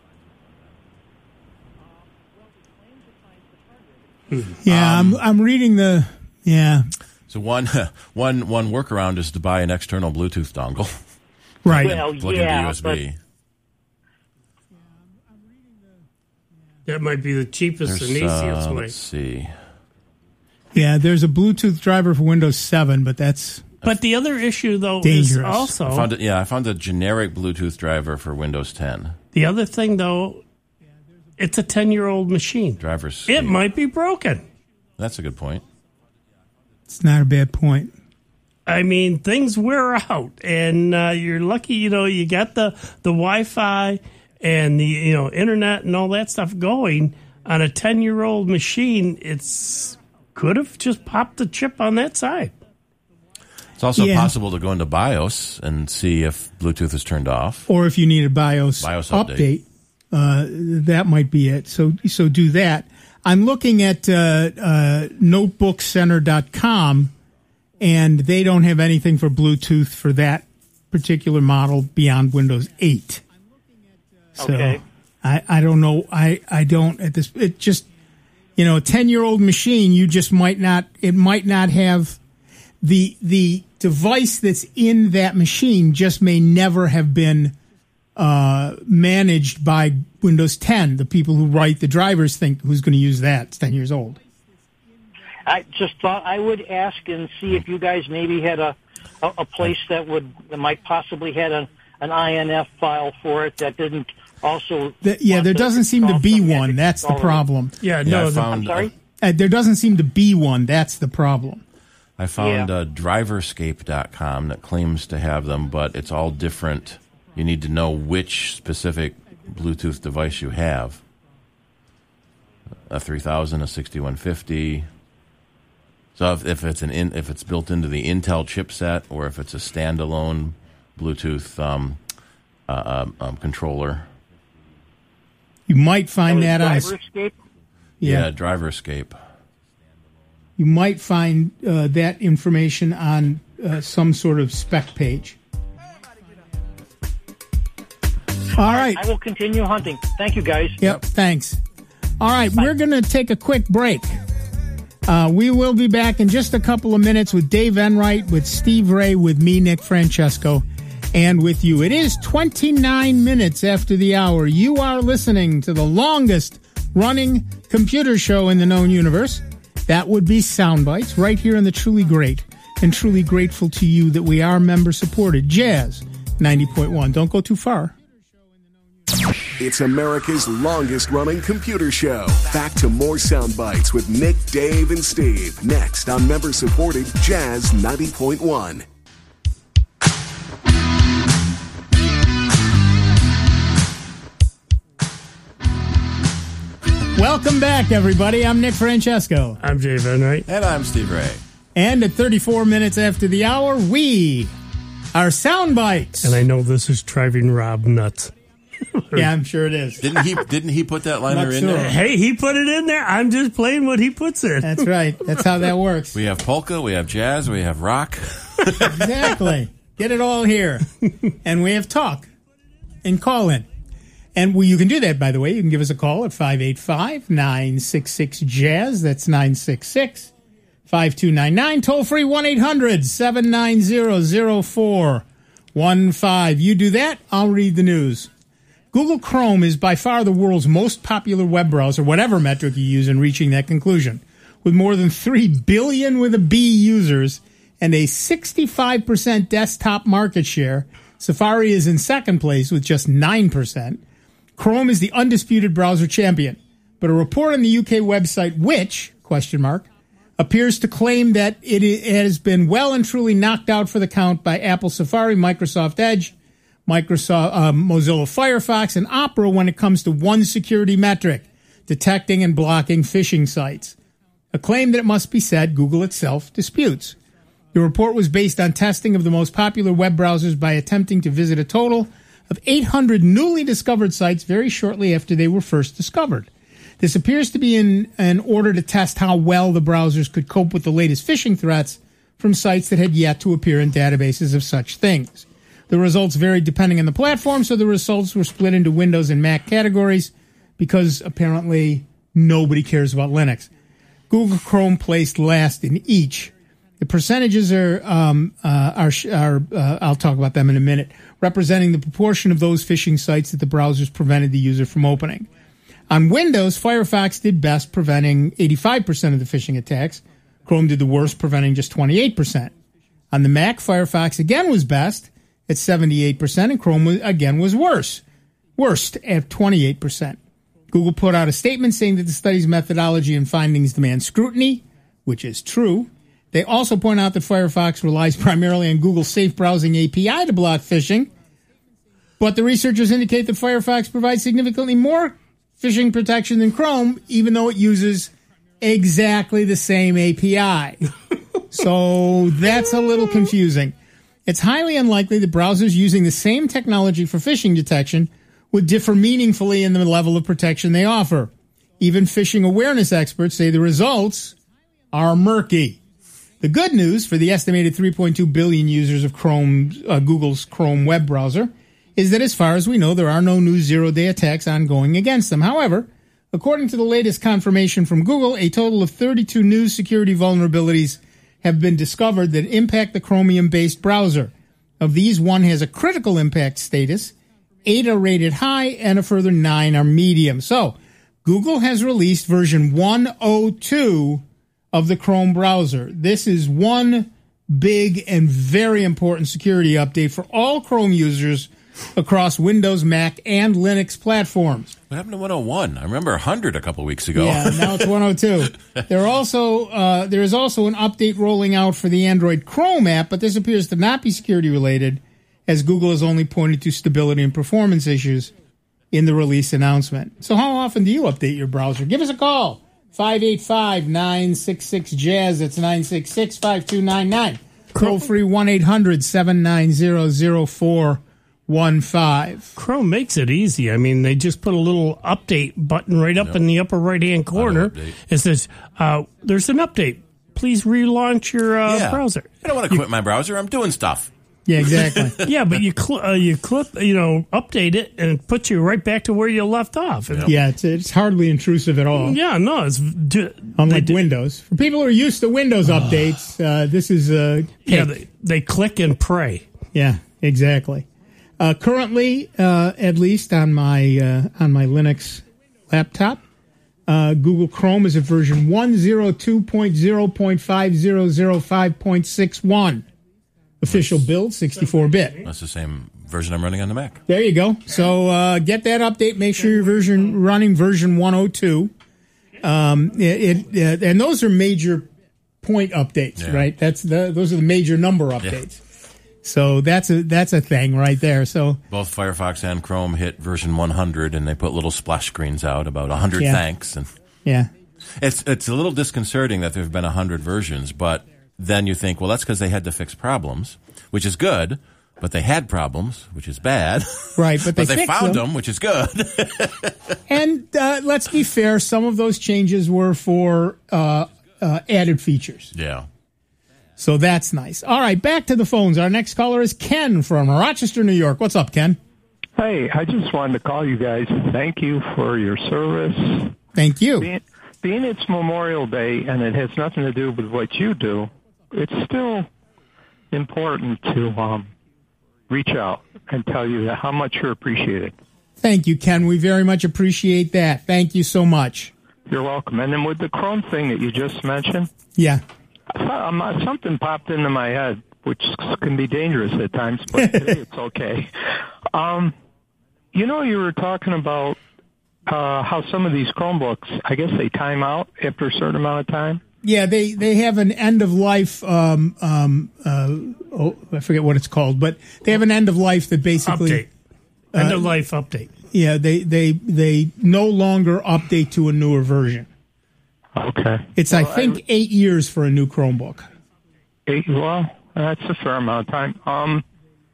Yeah,
Um,
I'm I'm reading the yeah.
So one one one workaround is to buy an external Bluetooth dongle.
Right.
Well,
Plug
yeah,
into U S B.
That might be the cheapest
There's,
and easiest
uh,
way.
let's see.
Yeah, there's a Bluetooth driver for Windows seven, but that's
But the other issue, though,
dangerous.
is also...
I found it, yeah, I found a generic Bluetooth driver for Windows ten.
The other thing, though, it's a ten-year-old machine.
Drivers.
It might be broken.
That's a good point.
It's not a bad point.
I mean, things wear out, and uh, you're lucky, you know, you got the, the Wi-Fi and the, you know, internet and all that stuff going on a ten-year-old machine. It's could have just popped the chip on that side.
It's also
Yeah.
possible to go into BIOS and see if Bluetooth is turned off.
Or if you need a BIOS,
BIOS
update,
update.
uh, that might be it. So so do that. I'm looking at uh, uh, notebook center dot com, and they don't have anything for Bluetooth for that particular model beyond Windows eight. So
Okay.
I, I don't know. I, I don't at this. It just, you know, a ten-year-old machine, you just might not, it might not have the the device that's in that machine just may never have been uh, managed by Windows ten. The people who write the drivers think, who's going to use that? It's ten years old.
I just thought I would ask and see if you guys maybe had a a, a place that would that might possibly had a, an I N F file for it that didn't also.
The, yeah, there doesn't seem to be one. That's the problem.
Yeah,
Yeah,
no,
I
the-
found,
I'm sorry?
Uh, there doesn't seem to be one. That's the problem.
I found
Yeah.
uh, driverscape dot com that claims to have them, but it's all different. You need to know which specific Bluetooth device you have. A three thousand, a sixty-one fifty. So if, if it's an in, if it's built into the Intel chipset, or if it's a standalone Bluetooth um, uh, um, um, controller.
You might find that on.
Driver Escape?
Yeah.
Yeah, DriverScape.
You might find uh, that information on uh, some sort of spec page. All right.
I will continue hunting. Thank you, guys.
Yep, thanks. All right, we're going to take a quick break. Uh, we will be back in just a couple of minutes with Dave Enright, with Steve Ray, with me, Nick Francesco, and with you. It is twenty-nine minutes after the hour. You are listening to the longest running computer show in the known universe. That would be Soundbites, right here in the Truly Great, and truly grateful to you that we are member-supported. Jazz ninety point one. Don't go too far.
It's America's longest-running computer show. Back to more Sound Bites with Nick, Dave, and Steve. Next on member-supported Jazz ninety point one.
Welcome back, everybody. I'm Nick Francesco.
I'm Jay Van Wright.
And I'm Steve Ray.
And at thirty-four minutes after the hour, we are Sound Bites.
And I know this is driving Rob nuts.
Yeah, I'm sure it is.
Didn't he? Didn't he put that liner
Not
in
sure.
there?
Hey, he put it in there. I'm just playing what he puts in.
That's right. That's how that works.
We have polka, we have jazz, we have rock.
Exactly. Get it all here. And we have talk and call in. And we, you can do that, by the way. You can give us a call at five eight five, nine six six, jazz. That's nine six six, five two nine nine. Toll free one eight hundred, seven nine zero, zero four one five. You do that, I'll read the news. Google Chrome is by far the world's most popular web browser, whatever metric you use in reaching that conclusion. With more than three billion with a B users and a sixty-five percent desktop market share, Safari is in second place with just nine percent. Chrome is the undisputed browser champion. But a report on the U K website Which, question mark, appears to claim that it has been well and truly knocked out for the count by Apple Safari, Microsoft Edge, Microsoft, um, Mozilla Firefox, and Opera when it comes to one security metric, detecting and blocking phishing sites. A claim that, it must be said, Google itself disputes. The report was based on testing of the most popular web browsers by attempting to visit a total of eight hundred newly discovered sites very shortly after they were first discovered. This appears to be in, in order to test how well the browsers could cope with the latest phishing threats from sites that had yet to appear in databases of such things. The results varied depending on the platform, so the results were split into Windows and Mac categories because apparently nobody cares about Linux. Google Chrome placed last in each. The percentages are, um, uh, are, are uh, I'll talk about them in a minute, representing the proportion of those phishing sites that the browsers prevented the user from opening. On Windows, Firefox did best, preventing eighty-five percent of the phishing attacks. Chrome did the worst, preventing just twenty-eight percent. On the Mac, Firefox again was best at seventy-eight percent, and Chrome was, again was worse, worst at twenty-eight percent. Google put out a statement saying that the study's methodology and findings demand scrutiny, which is true. They also point out that Firefox relies primarily on Google's Safe Browsing A P I to block phishing, but the researchers indicate that Firefox provides significantly more phishing protection than Chrome, even though it uses exactly the same A P I. So that's a little confusing. It's highly unlikely that browsers using the same technology for phishing detection would differ meaningfully in the level of protection they offer. Even phishing awareness experts say the results are murky. The good news for the estimated three point two billion users of Chrome, uh, Google's Chrome web browser is that as far as we know, there are no new zero-day attacks ongoing against them. However, according to the latest confirmation from Google, a total of thirty-two new security vulnerabilities have been discovered that impact the Chromium-based browser. Of these, one has a critical impact status, eight are rated high, and a further nine are medium. So, Google has released version one oh two of the Chrome browser. This is one big and very important security update for all Chrome users across Windows, Mac, and Linux platforms.
What happened to one oh one? I remember one hundred a couple weeks ago.
Yeah, now it's one oh two. There are also uh, there is also an update rolling out for the Android Chrome app, but this appears to not be security related, as Google has only pointed to stability and performance issues in the release announcement. So how often do you update your browser? Give us a call. five eight five, nine six six, jazz. That's nine six six, five two nine nine. Toll free one eight hundred, seven nine zero, zero four one five.
Chrome makes it easy. I mean, they just put a little update button right up yep. in the upper right-hand corner. It says, uh, there's an update. Please relaunch your uh,
yeah.
browser.
I don't want to quit my browser. I'm doing stuff.
Yeah, exactly.
yeah, but you cl- uh, you clip, you know, update it and it puts you right back to where you left off.
Yep. Yeah, it's it's hardly intrusive at all.
Yeah, no, it's d-
unlike d- Windows. For people who are used to Windows updates, uh, this is uh,
yeah, they, they click and pray.
Yeah, exactly. Uh, currently, uh, at least on my uh, on my Linux laptop, uh, Google Chrome is at version one oh two point oh point five thousand five point six one. Official build, sixty-four bit.
That's the same version I'm running on the Mac.
There you go. So uh, get that update. Make sure your version running version one oh two. Um, it, it uh, and those are major point updates, yeah. right? That's the those are the major number updates. Yeah. So that's a that's a thing right there. So
both Firefox and Chrome hit version one hundred, and they put little splash screens out about one hundred
yeah.
thanks. And
yeah,
it's it's a little disconcerting that there have been one hundred versions, but then you think, well, that's because they had to fix problems, which is good, but they had problems, which is bad.
Right, but they,
but they found
them.
them, which is good.
And uh, let's be fair, some of those changes were for uh, uh, added features.
Yeah.
So that's nice. All right, back to the phones. Our next caller is Ken from Rochester, New York. What's up, Ken?
Hey, I just wanted to call you guys. Thank you for your service.
Thank you.
Being, being it's Memorial Day and it has nothing to do with what you do, it's still important to um, reach out and tell you how much you're appreciated.
Thank you, Ken. We very much appreciate that. Thank you so much.
You're welcome. And then with the Chrome thing that you just mentioned,
yeah,
um, something popped into my head, which can be dangerous at times, but today it's okay. Um, you know, you were talking about uh, how some of these Chromebooks, I guess they time out after a certain amount of time.
Yeah, they, they have an end of life. Um, um, uh, oh, I forget what it's called, but they have an end of life that basically
update. End uh, of life update.
Yeah, they, they they no longer update to a newer version.
Okay,
it's well, I think I, eight years for a new Chromebook.
Eight. Well, that's a fair amount of time. Um,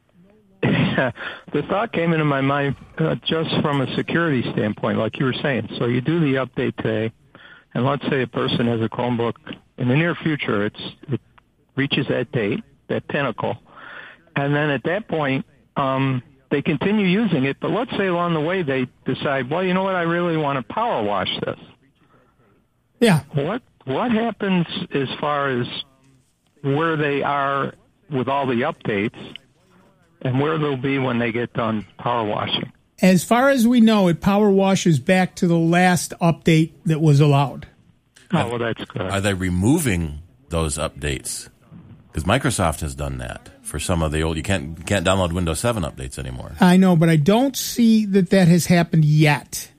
the thought came into my mind uh, just from a security standpoint, like you were saying. So you do the update today. And let's say a person has a Chromebook in the near future, it's, it reaches that date, that pinnacle. And then at that point, um, they continue using it. But let's say along the way they decide, well, you know what, I really want to power wash this.
Yeah.
What what happens as far as where they are with all the updates and where they'll be when they get done power washing?
As far as we know, it power washes back to the last update that was allowed.
Oh, well, that's good.
Are they removing those updates. Because Microsoft has done that for some of the old. You can't you can't download Windows seven updates anymore.
I know, but I don't see that that has happened yet.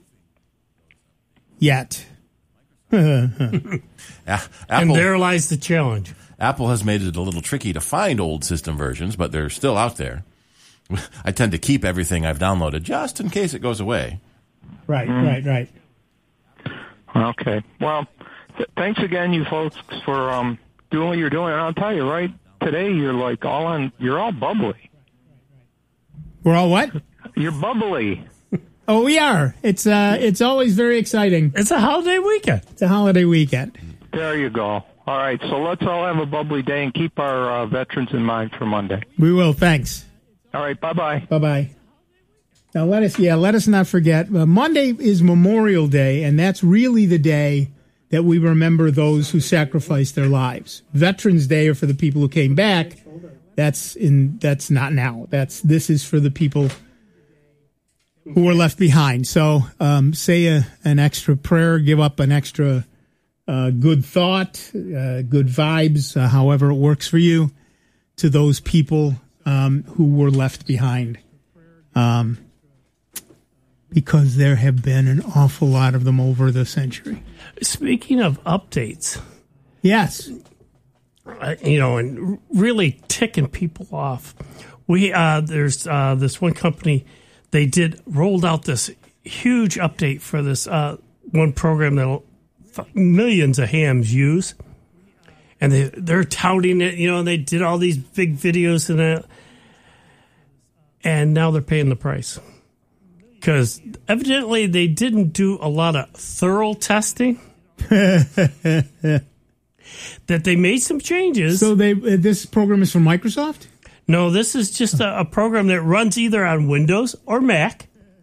Yet.
A- Apple,
and there lies the challenge.
Apple has made it a little tricky to find old system versions, but they're still out there. I tend to keep everything I've downloaded just in case it goes away.
Right,
Mm.
right, right.
Okay. Well, th- thanks again, you folks, for um, doing what you're doing. And I'll tell you, right today, you're like all on. You're all bubbly.
We're all what?
You're bubbly.
Oh, we are. It's uh, it's always very exciting.
It's a holiday weekend.
It's a holiday weekend.
There you go. All right, so let's all have a bubbly day and keep our uh, veterans in mind for Monday.
We will. Thanks.
All right, bye-bye.
Bye-bye. Now, let us, yeah, let us not forget, uh, Monday is Memorial Day, and that's really the day that we remember those who sacrificed their lives. Veterans Day are for the people who came back. That's in. That's not now. That's this is for the people who were left behind. So um, say a, an extra prayer, give up an extra uh, good thought, uh, good vibes, uh, however it works for you, to those people um, who were left behind. Um, because there have been an awful lot of them over the century.
Speaking of updates.
Yes.
Uh, you know, and really ticking people off. We uh, There's uh, this one company, they did rolled out this huge update for this uh, one program that millions of hams use. And they, they're touting it, you know, they did all these big videos and that. And now they're paying the price. Because evidently they didn't do a lot of thorough testing. That they made some changes.
So they uh, this program is from Microsoft?
No, this is just a, a program that runs either on Windows or Mac.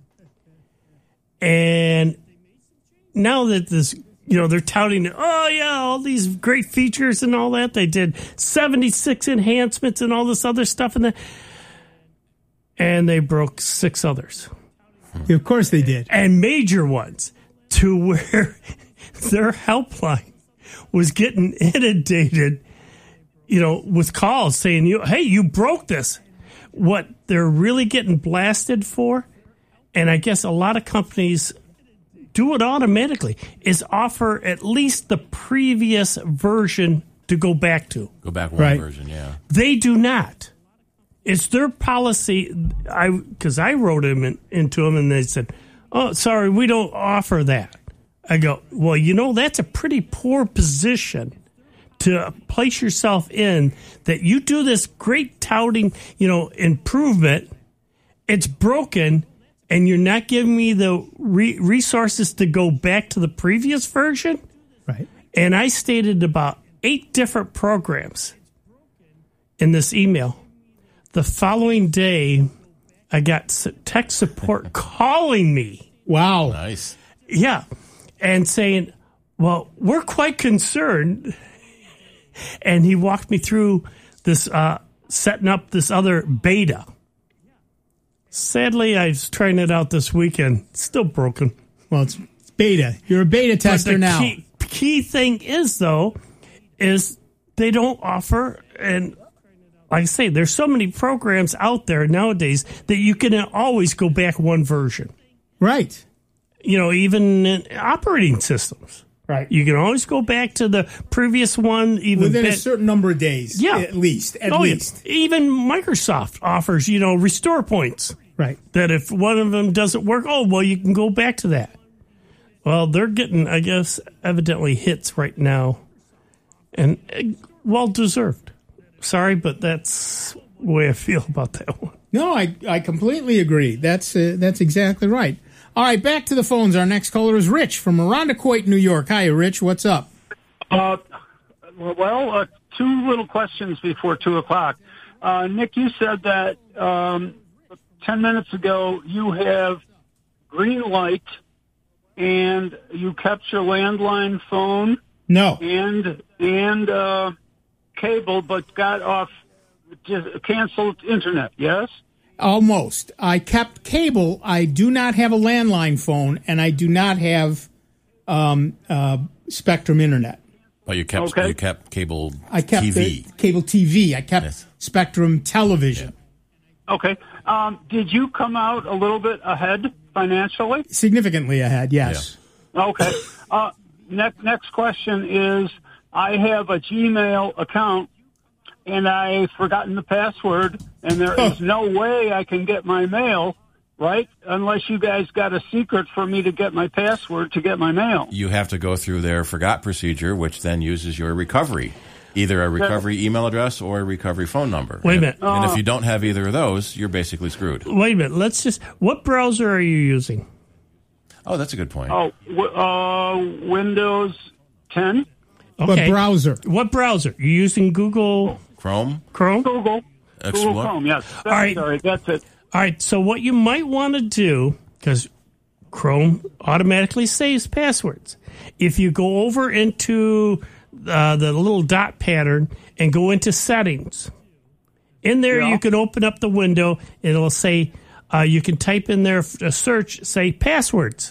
And now that this, you know, they're touting, oh yeah, all these great features and all that. They did seventy-six enhancements and all this other stuff. And, the, and they broke six others.
Yeah, of course they did.
And major ones, to where their helpline was getting inundated, you know, with calls saying, "You, hey, you broke this." What they're really getting blasted for, and I guess a lot of companies do it automatically, is offer at least the previous version to go back to.
Go back one
Right.
version, yeah.
They do not. It's their policy. I because I wrote them in, into them, and they said, "Oh, sorry, we don't offer that." I go, "Well, you know, that's a pretty poor position to place yourself in. That you do this great touting, you know, improvement. It's broken, and you're not giving me the re- resources to go back to the previous version."
Right.
And I stated about eight different programs in this email. The following day, I got tech support calling me.
Wow.
Nice.
Yeah. And saying, well, we're quite concerned. And he walked me through this, uh, setting up this other beta. Sadly, I was trying it out this weekend. Still broken.
Well, it's beta. You're a beta tester
but the
now.
Key, key thing is, though, is they don't offer, and like I say, there's so many programs out there nowadays that you can always go back one version.
Right.
You know, even in operating systems.
Right.
You can always go back to the previous one. Even
Within
bit,
a certain number of days.
Yeah.
At least. At
oh,
least.
Yeah. Even Microsoft offers, you know, restore points.
Right.
That if one of them doesn't work, oh, well, you can go back to that. Well, they're getting, I guess, evidently hits right now. And uh, well-deserved. Sorry, but that's the way I feel about that one.
No, I, I completely agree. That's uh, that's exactly right. All right, back to the phones. Our next caller is Rich from Arundecoit, New York. Hi, Rich. What's up?
Uh, well, uh, two little questions before two o'clock. Uh, Nick, you said that um, ten minutes ago you have green light and you kept your landline phone.
No.
And and uh, cable, but got off, just canceled internet. Yes.
Almost. I kept cable. I do not have a landline phone, and I do not have um, uh, Spectrum Internet.
But you kept
Okay.
you kept cable
I kept
T V.
the cable T V. I kept
Yes.
Spectrum Television.
Okay. Um, did you come out a little bit ahead financially?
Significantly ahead, yes.
Okay. Uh, next next question is, I have a Gmail account, and I've forgotten the password, and there is no way I can get my mail, right? Unless you guys got a secret for me to get my password to get my mail.
You have to go through their forgot procedure, which then uses your recovery, either a recovery email address or a recovery phone number.
Wait a minute.
And if
Oh.
you don't have either of those, you're basically screwed.
Wait a minute. Let's just. What browser are you using?
Oh, that's a good point.
Oh, w- uh, Windows ten.
Okay.
browser?
What browser? You using Google
Chrome?
Chrome?
Google.
X
Google
one?
Chrome, yes. That's,
All right.
Sorry, that's it.
All right. So what you might want to do, because Chrome automatically saves passwords. If you go over into uh, the little dot pattern and go into settings, in there
Yeah.
you can open up the window. It'll say uh, you can type in there a search, say passwords,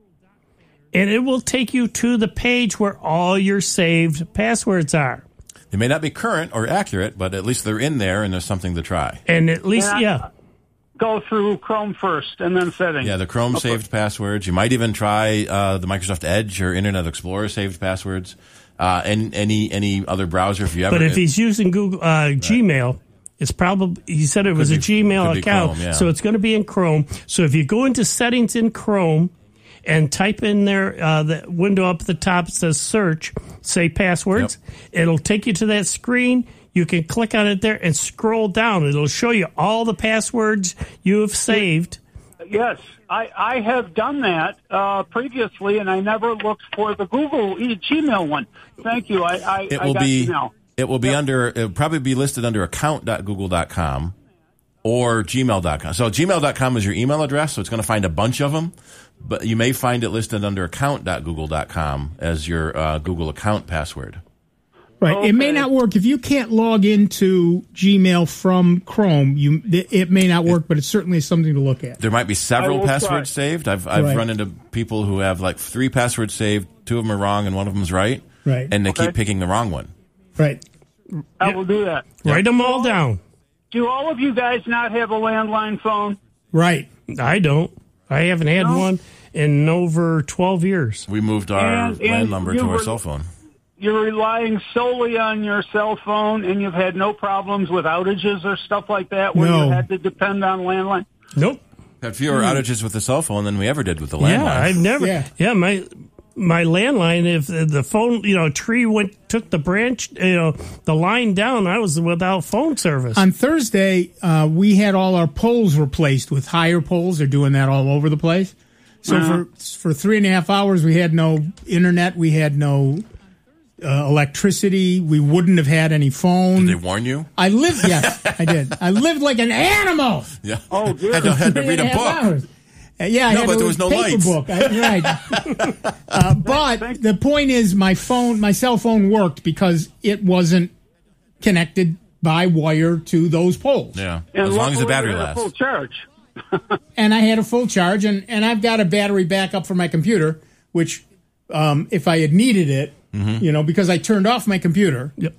and it will take you to the page where all your saved passwords are.
They may not be current or accurate, but at least they're in there and there's something to try.
And at least,
And I-
yeah.
Go through Chrome first, and then settings.
Yeah, the Chrome
Okay.
saved passwords. You might even try uh, the Microsoft Edge or Internet Explorer saved passwords. Uh, and any any other browser if you ever.
But if he's using Google uh, Gmail, it's probably he said it was
Could
a
be-
Gmail
could be
account,
Chrome, yeah.
so it's going to be in Chrome. So if you go into settings in Chrome and type in there uh, the window up at the top that says search, say passwords, it'll take you to that screen. You can click on it there and scroll down. It'll show you all the passwords you have saved.
Yes, I, I have done that uh, previously, and I never looked for the Google e- Gmail one. Thank you. I, I,
it
I
will
got
be
you now.
it will be under it will probably be listed under account dot google dot com or gmail dot com. So gmail dot com is your email address, so it's going to find a bunch of them, but you may find it listed under account dot google dot com as your uh, Google account password.
Right. It may not work if you can't log into Gmail from Chrome. You, it may not work, but it certainly is something to look at.
There might be several
I will
passwords
try.
saved. I've I've
Right.
run into people who have like three passwords saved, two of them are wrong, and one of them's right.
Right.
And they
Okay.
keep picking the wrong one.
Right.
I will do that.
Write them all down.
Do all of you guys not have a landline phone?
Right.
I don't. I haven't had
No?
one in over twelve years.
We moved our
And- and
land number
you
to our
were-
cell phone.
You're relying solely on your cell phone, and you've had no problems with outages or stuff like that where
No.
you had to depend on landline?
Nope.
Had fewer
Hmm.
outages with the cell phone than we ever did with the landline.
Yeah, I've never.
Yeah.
Yeah, my my landline. If the phone, you know, tree went took the branch, you know, the line down, I was without phone service.
On Thursday, uh, we had all our poles replaced with higher poles. They're doing that all over the place. So
Uh-huh.
for for three and a half hours, we had no internet. We had no uh, electricity. We wouldn't have had any phone.
Did they warn you?
I lived, yes, I did. I lived like an animal.
Yeah.
Oh, dear.
Had to, had to
Three
read
and
a
half
book.
hours. Uh, yeah, I
No,
had
but
a
there was no
paper
lights.
book. I, right. uh, but the point is, my phone, my cell phone worked because it wasn't connected by wire to those poles.
Yeah.
And
As long as the
luckily
battery
you had a
lasts.
full charge.
And I had a full charge, and, and I've got a battery backup for my computer, which um, if I had needed it,
Mm-hmm.
you know, because I turned off my computer.
Yep.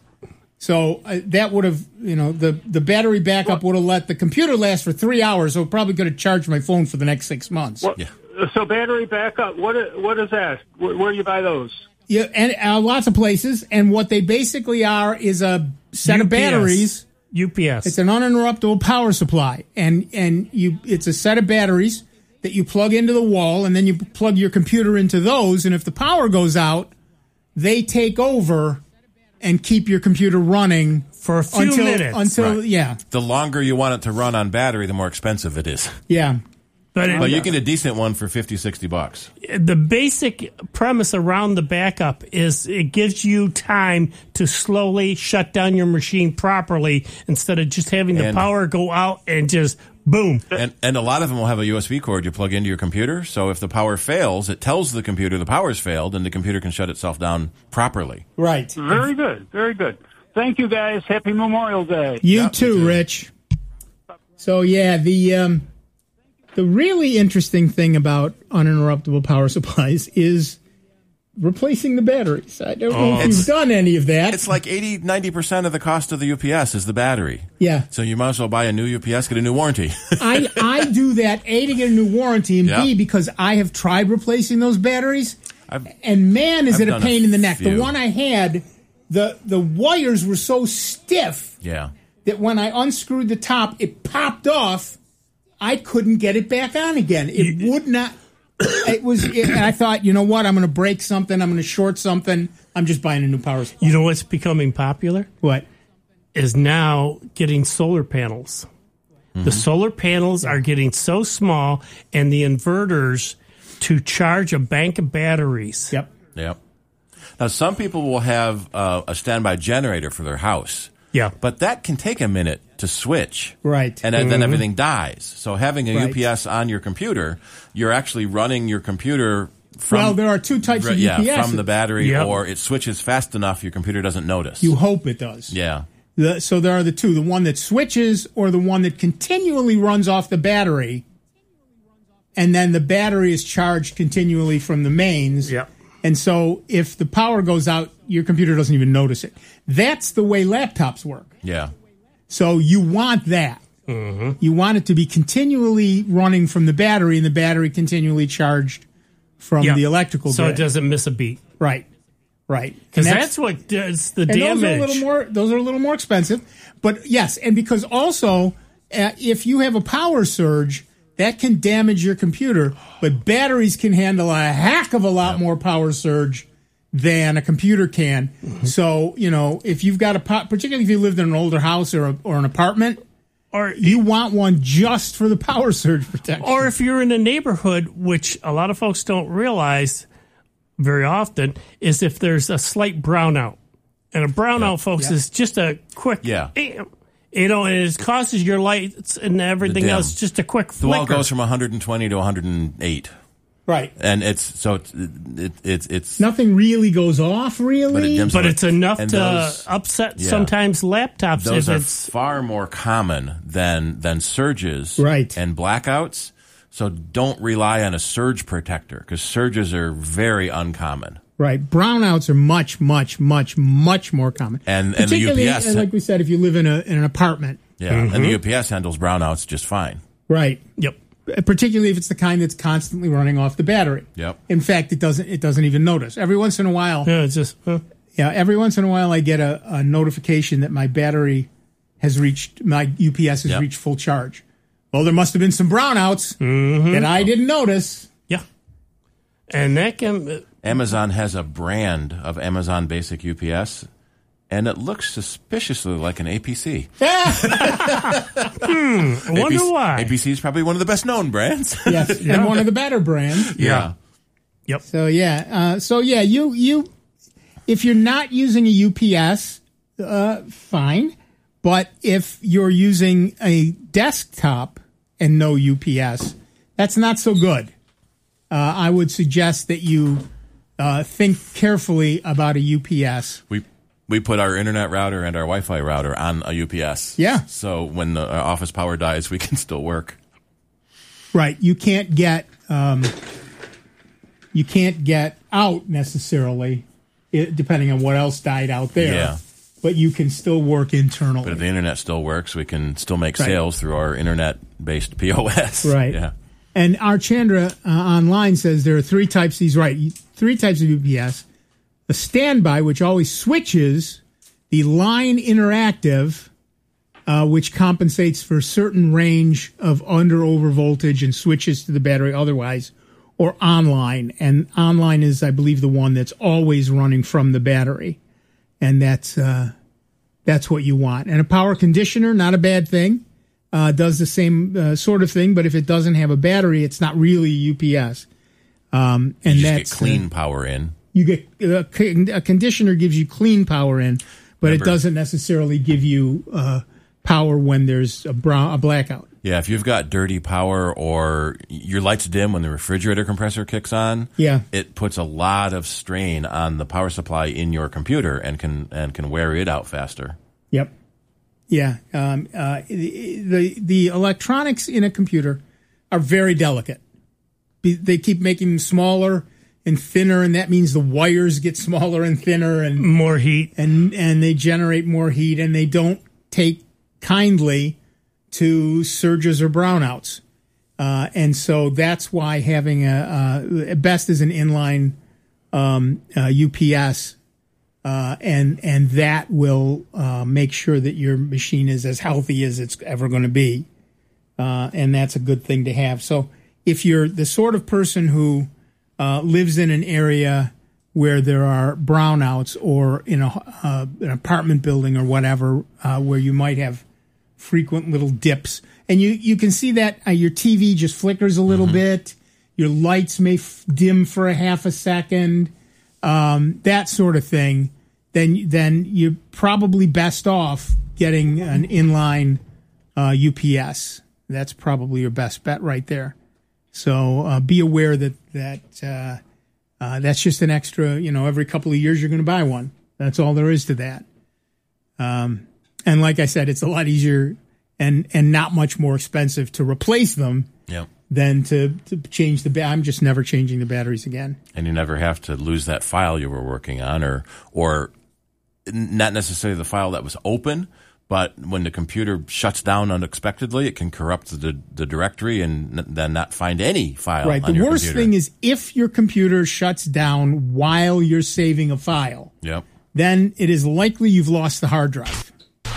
So uh, that would have, you know, the, the battery backup would have let the computer last for three hours, so it probably could have charged my phone for the next six months.
What, So battery backup, what i- what is that? Where, where you buy those?
Yeah, and uh, lots of places, and what they basically are is a set of
U P S.
batteries.
U P S.
It's an uninterruptible power supply, and and you it's a set of batteries that you plug into the wall, and then you plug your computer into those, and if the power goes out, they take over and keep your computer running
for a few
until,
minutes.
Until
Right.
yeah,
The longer you want it to run on battery, the more expensive it is.
yeah.
But, it,
But you get a decent one for fifty, sixty bucks.
the basic premise around the backup is it gives you time to slowly shut down your machine properly instead of just having the
And-
power go out and just boom.
And and a lot of them will have a U S B cord you plug into your computer. So if the power fails, it tells the computer the power's failed, and the computer can shut itself down properly.
Right.
Very good, very good. Thank you, guys. Happy Memorial Day.
You too, Rich. So yeah, the um, the really interesting thing about uninterruptible power supplies is replacing the batteries. I don't know
Oh.
if you've
It's-
done any of that.
It's like eighty, ninety percent of the cost of the U P S is the battery.
Yeah.
So you might as well buy a new U P S, get a new warranty.
I, I do that, A, to get a new warranty, and B,
Yep.
because I have tried replacing those batteries, and man, is
I've
it a
done a
pain in the neck. The
few.
one I had, the the wires were so stiff
Yeah.
that when I unscrewed the top, it popped off. I couldn't get it back on again. It would not. It was. It, and I thought, you know what? I'm going to break something. I'm going to short something. I'm just buying a new power supply.
You know what's becoming popular?
What?
Is now getting solar panels. The solar panels are getting so small, and the inverters to charge a bank of batteries.
Yep.
Yep. Now, some people will have uh, a standby generator for their house.
Yeah.
But that can take a minute to switch.
Right.
And then, then
Mhm.
everything dies. So having a
Right.
U P S on your computer, you're actually running your computer from...
Well, there are two types of
yeah,
U P S.
from the battery,
Yep.
or it switches fast enough your computer doesn't notice.
You hope it does.
Yeah.
The, so there are the two: the one that switches, or the one that continually runs off the battery, and then the battery is charged continually from the mains.
Yep.
And so if the power goes out, your computer doesn't even notice it. That's the way laptops work.
Yeah.
So you want that.
Mm-hmm.
You want it to be continually running from the battery, and the battery continually charged from
Yeah.
the electrical
So
grid.
it doesn't miss a beat.
Right. Right.
Because
And
that's, what does the
and
damage.
Those are a little more. Those are a little more expensive, but yes, and because also, uh, if you have a power surge, that can damage your computer. But batteries can handle a heck of a lot more power surge than a computer can.
Mm-hmm.
So you know, if you've got a, po- particularly if you lived in an older house or a, or an apartment,
or
you want one just for the power surge protection.
Or if you're in a neighborhood, which a lot of folks don't realize very often, is if there's a slight brownout. And a brownout, folks,
Yeah.
is just a quick,
Yeah.
bam. You know, and it causes your lights and everything
The dim.
else just a quick
The
flicker.
wall goes from one hundred twenty to one hundred eight.
Right.
And it's so it's it, it's it's
Nothing really goes off, really.
But it dims
But
the-
it's enough
and
to
those-
upset
yeah.
sometimes laptops
Those
if
are
it's
far more common than than surges
Right.
and blackouts. So don't rely on a surge protector because surges are very uncommon.
Right. Brownouts are much, much, much, much more common.
And and the U
Particularly,
P S
uh, like we said, if you live in, a, in an apartment.
yeah, and the U P S handles brownouts just fine.
Right.
Yep.
Particularly if it's the kind that's constantly running off the battery.
Yep.
In fact, it doesn't. It doesn't even notice. Every once in a while.
Yeah, it's just. Huh.
Yeah. Every once in a while, I get a, a notification that my battery has reached. My U P S has
Yep.
reached full charge. Well, there must have been some brownouts
Mm-hmm.
that I didn't notice.
Yeah. And that can.
Amazon has a brand of Amazon Basic U P S, and it looks suspiciously like an A P C.
Hmm. I wonder
A P C,
why.
A P C is probably one of the best known brands.
Yes,
Yeah.
and one of the better brands.
Yeah.
Yep.
So yeah, uh, so yeah, you you if you're not using a U P S, uh, fine. But if you're using a desktop and no U P S, that's not so good. Uh, I would suggest that you uh, think carefully about a U P S.
We we put our internet router and our Wi-Fi router on a U P S.
Yeah.
So when the our office power dies, we can still work.
Right. You can't get um, you can't get out necessarily, it, depending on what else died out there.
Yeah.
But you can still work internally.
But if the internet still works, we can still make
Right.
sales through our internet-based P O S.
Right.
Yeah.
And our Chandra uh, online says there are three types. He's right. Three types of U P S: a standby, which always switches; the line interactive, uh, which compensates for a certain range of under over voltage and switches to the battery otherwise; or online. And online is, I believe, the one that's always running from the battery, and that's uh, that's what you want. And a power conditioner, not a bad thing. Uh, does the same uh, sort of thing, but if it doesn't have a battery, it's not really a U P S. Um, and
You just
that's
get clean
uh,
power in.
you get uh, a conditioner gives you clean power in, but
Remember-
it doesn't necessarily give you uh, power when there's a brown a blackout.
Yeah, if you've got dirty power or your lights dim when the refrigerator compressor kicks on,
Yeah.
it puts a lot of strain on the power supply in your computer and can and can wear it out faster.
Yep. Yeah. Um, uh, the the electronics in a computer are very delicate. Be- They keep making them smaller and thinner, and that means the wires get smaller and thinner and
more heat,
and and they generate more heat, and they don't take kindly to surges or brownouts, uh, and so that's why having a uh, best is an inline um, uh, U P S, uh, and and that will uh, make sure that your machine is as healthy as it's ever going to be, uh, and that's a good thing to have. So if you're the sort of person who Uh, lives in an area where there are brownouts, or in a uh, an apartment building or whatever, uh, where you might have frequent little dips, and you, you can see that uh, your T V just flickers a little mm-hmm. bit, your lights may f- dim for a half a second, um, that sort of thing, then then you're probably best off getting an inline uh, U P S. That's probably your best bet right there. So uh, be aware that that uh, uh, that's just an extra, you know, every couple of years you're going to buy one. That's all there is to that. Um, and like I said, it's a lot easier and, and not much more expensive to replace them
yep.
than to, to change the ba- I'm just never changing the batteries again.
And you never have to lose that file you were working on, or or not necessarily the file that was open, but when the computer shuts down unexpectedly, it can corrupt the the directory and n- then not find any file
right.
on
The
your
worst
computer.
thing is if your computer shuts down while you're saving a file,
yep.
then it is likely you've lost the hard drive.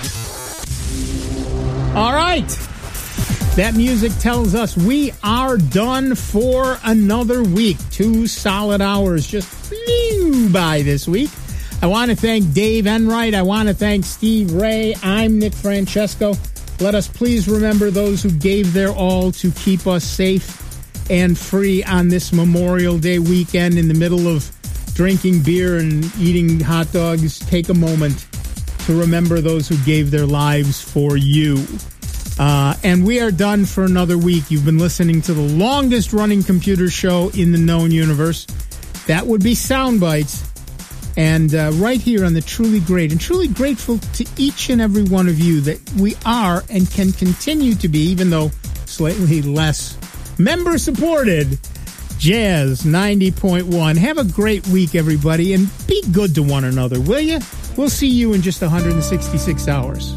All right. That music tells us we are done for another week. Two solid hours just flew by this week. I want to thank Dave Enright. I want to thank Steve Ray. I'm Nick Francesco. Let us please remember those who gave their all to keep us safe and free on this Memorial Day weekend in the middle of drinking beer and eating hot dogs. Take a moment to remember those who gave their lives for you. Uh, and we are done for another week. You've been listening to the longest running computer show in the known universe. That would be Soundbites. And uh, right here on the Truly Great, and truly grateful to each and every one of you that we are and can continue to be, even though slightly less member-supported, Jazz ninety point one. Have a great week, everybody, and be good to one another, will you? We'll see you in just one hundred sixty-six hours.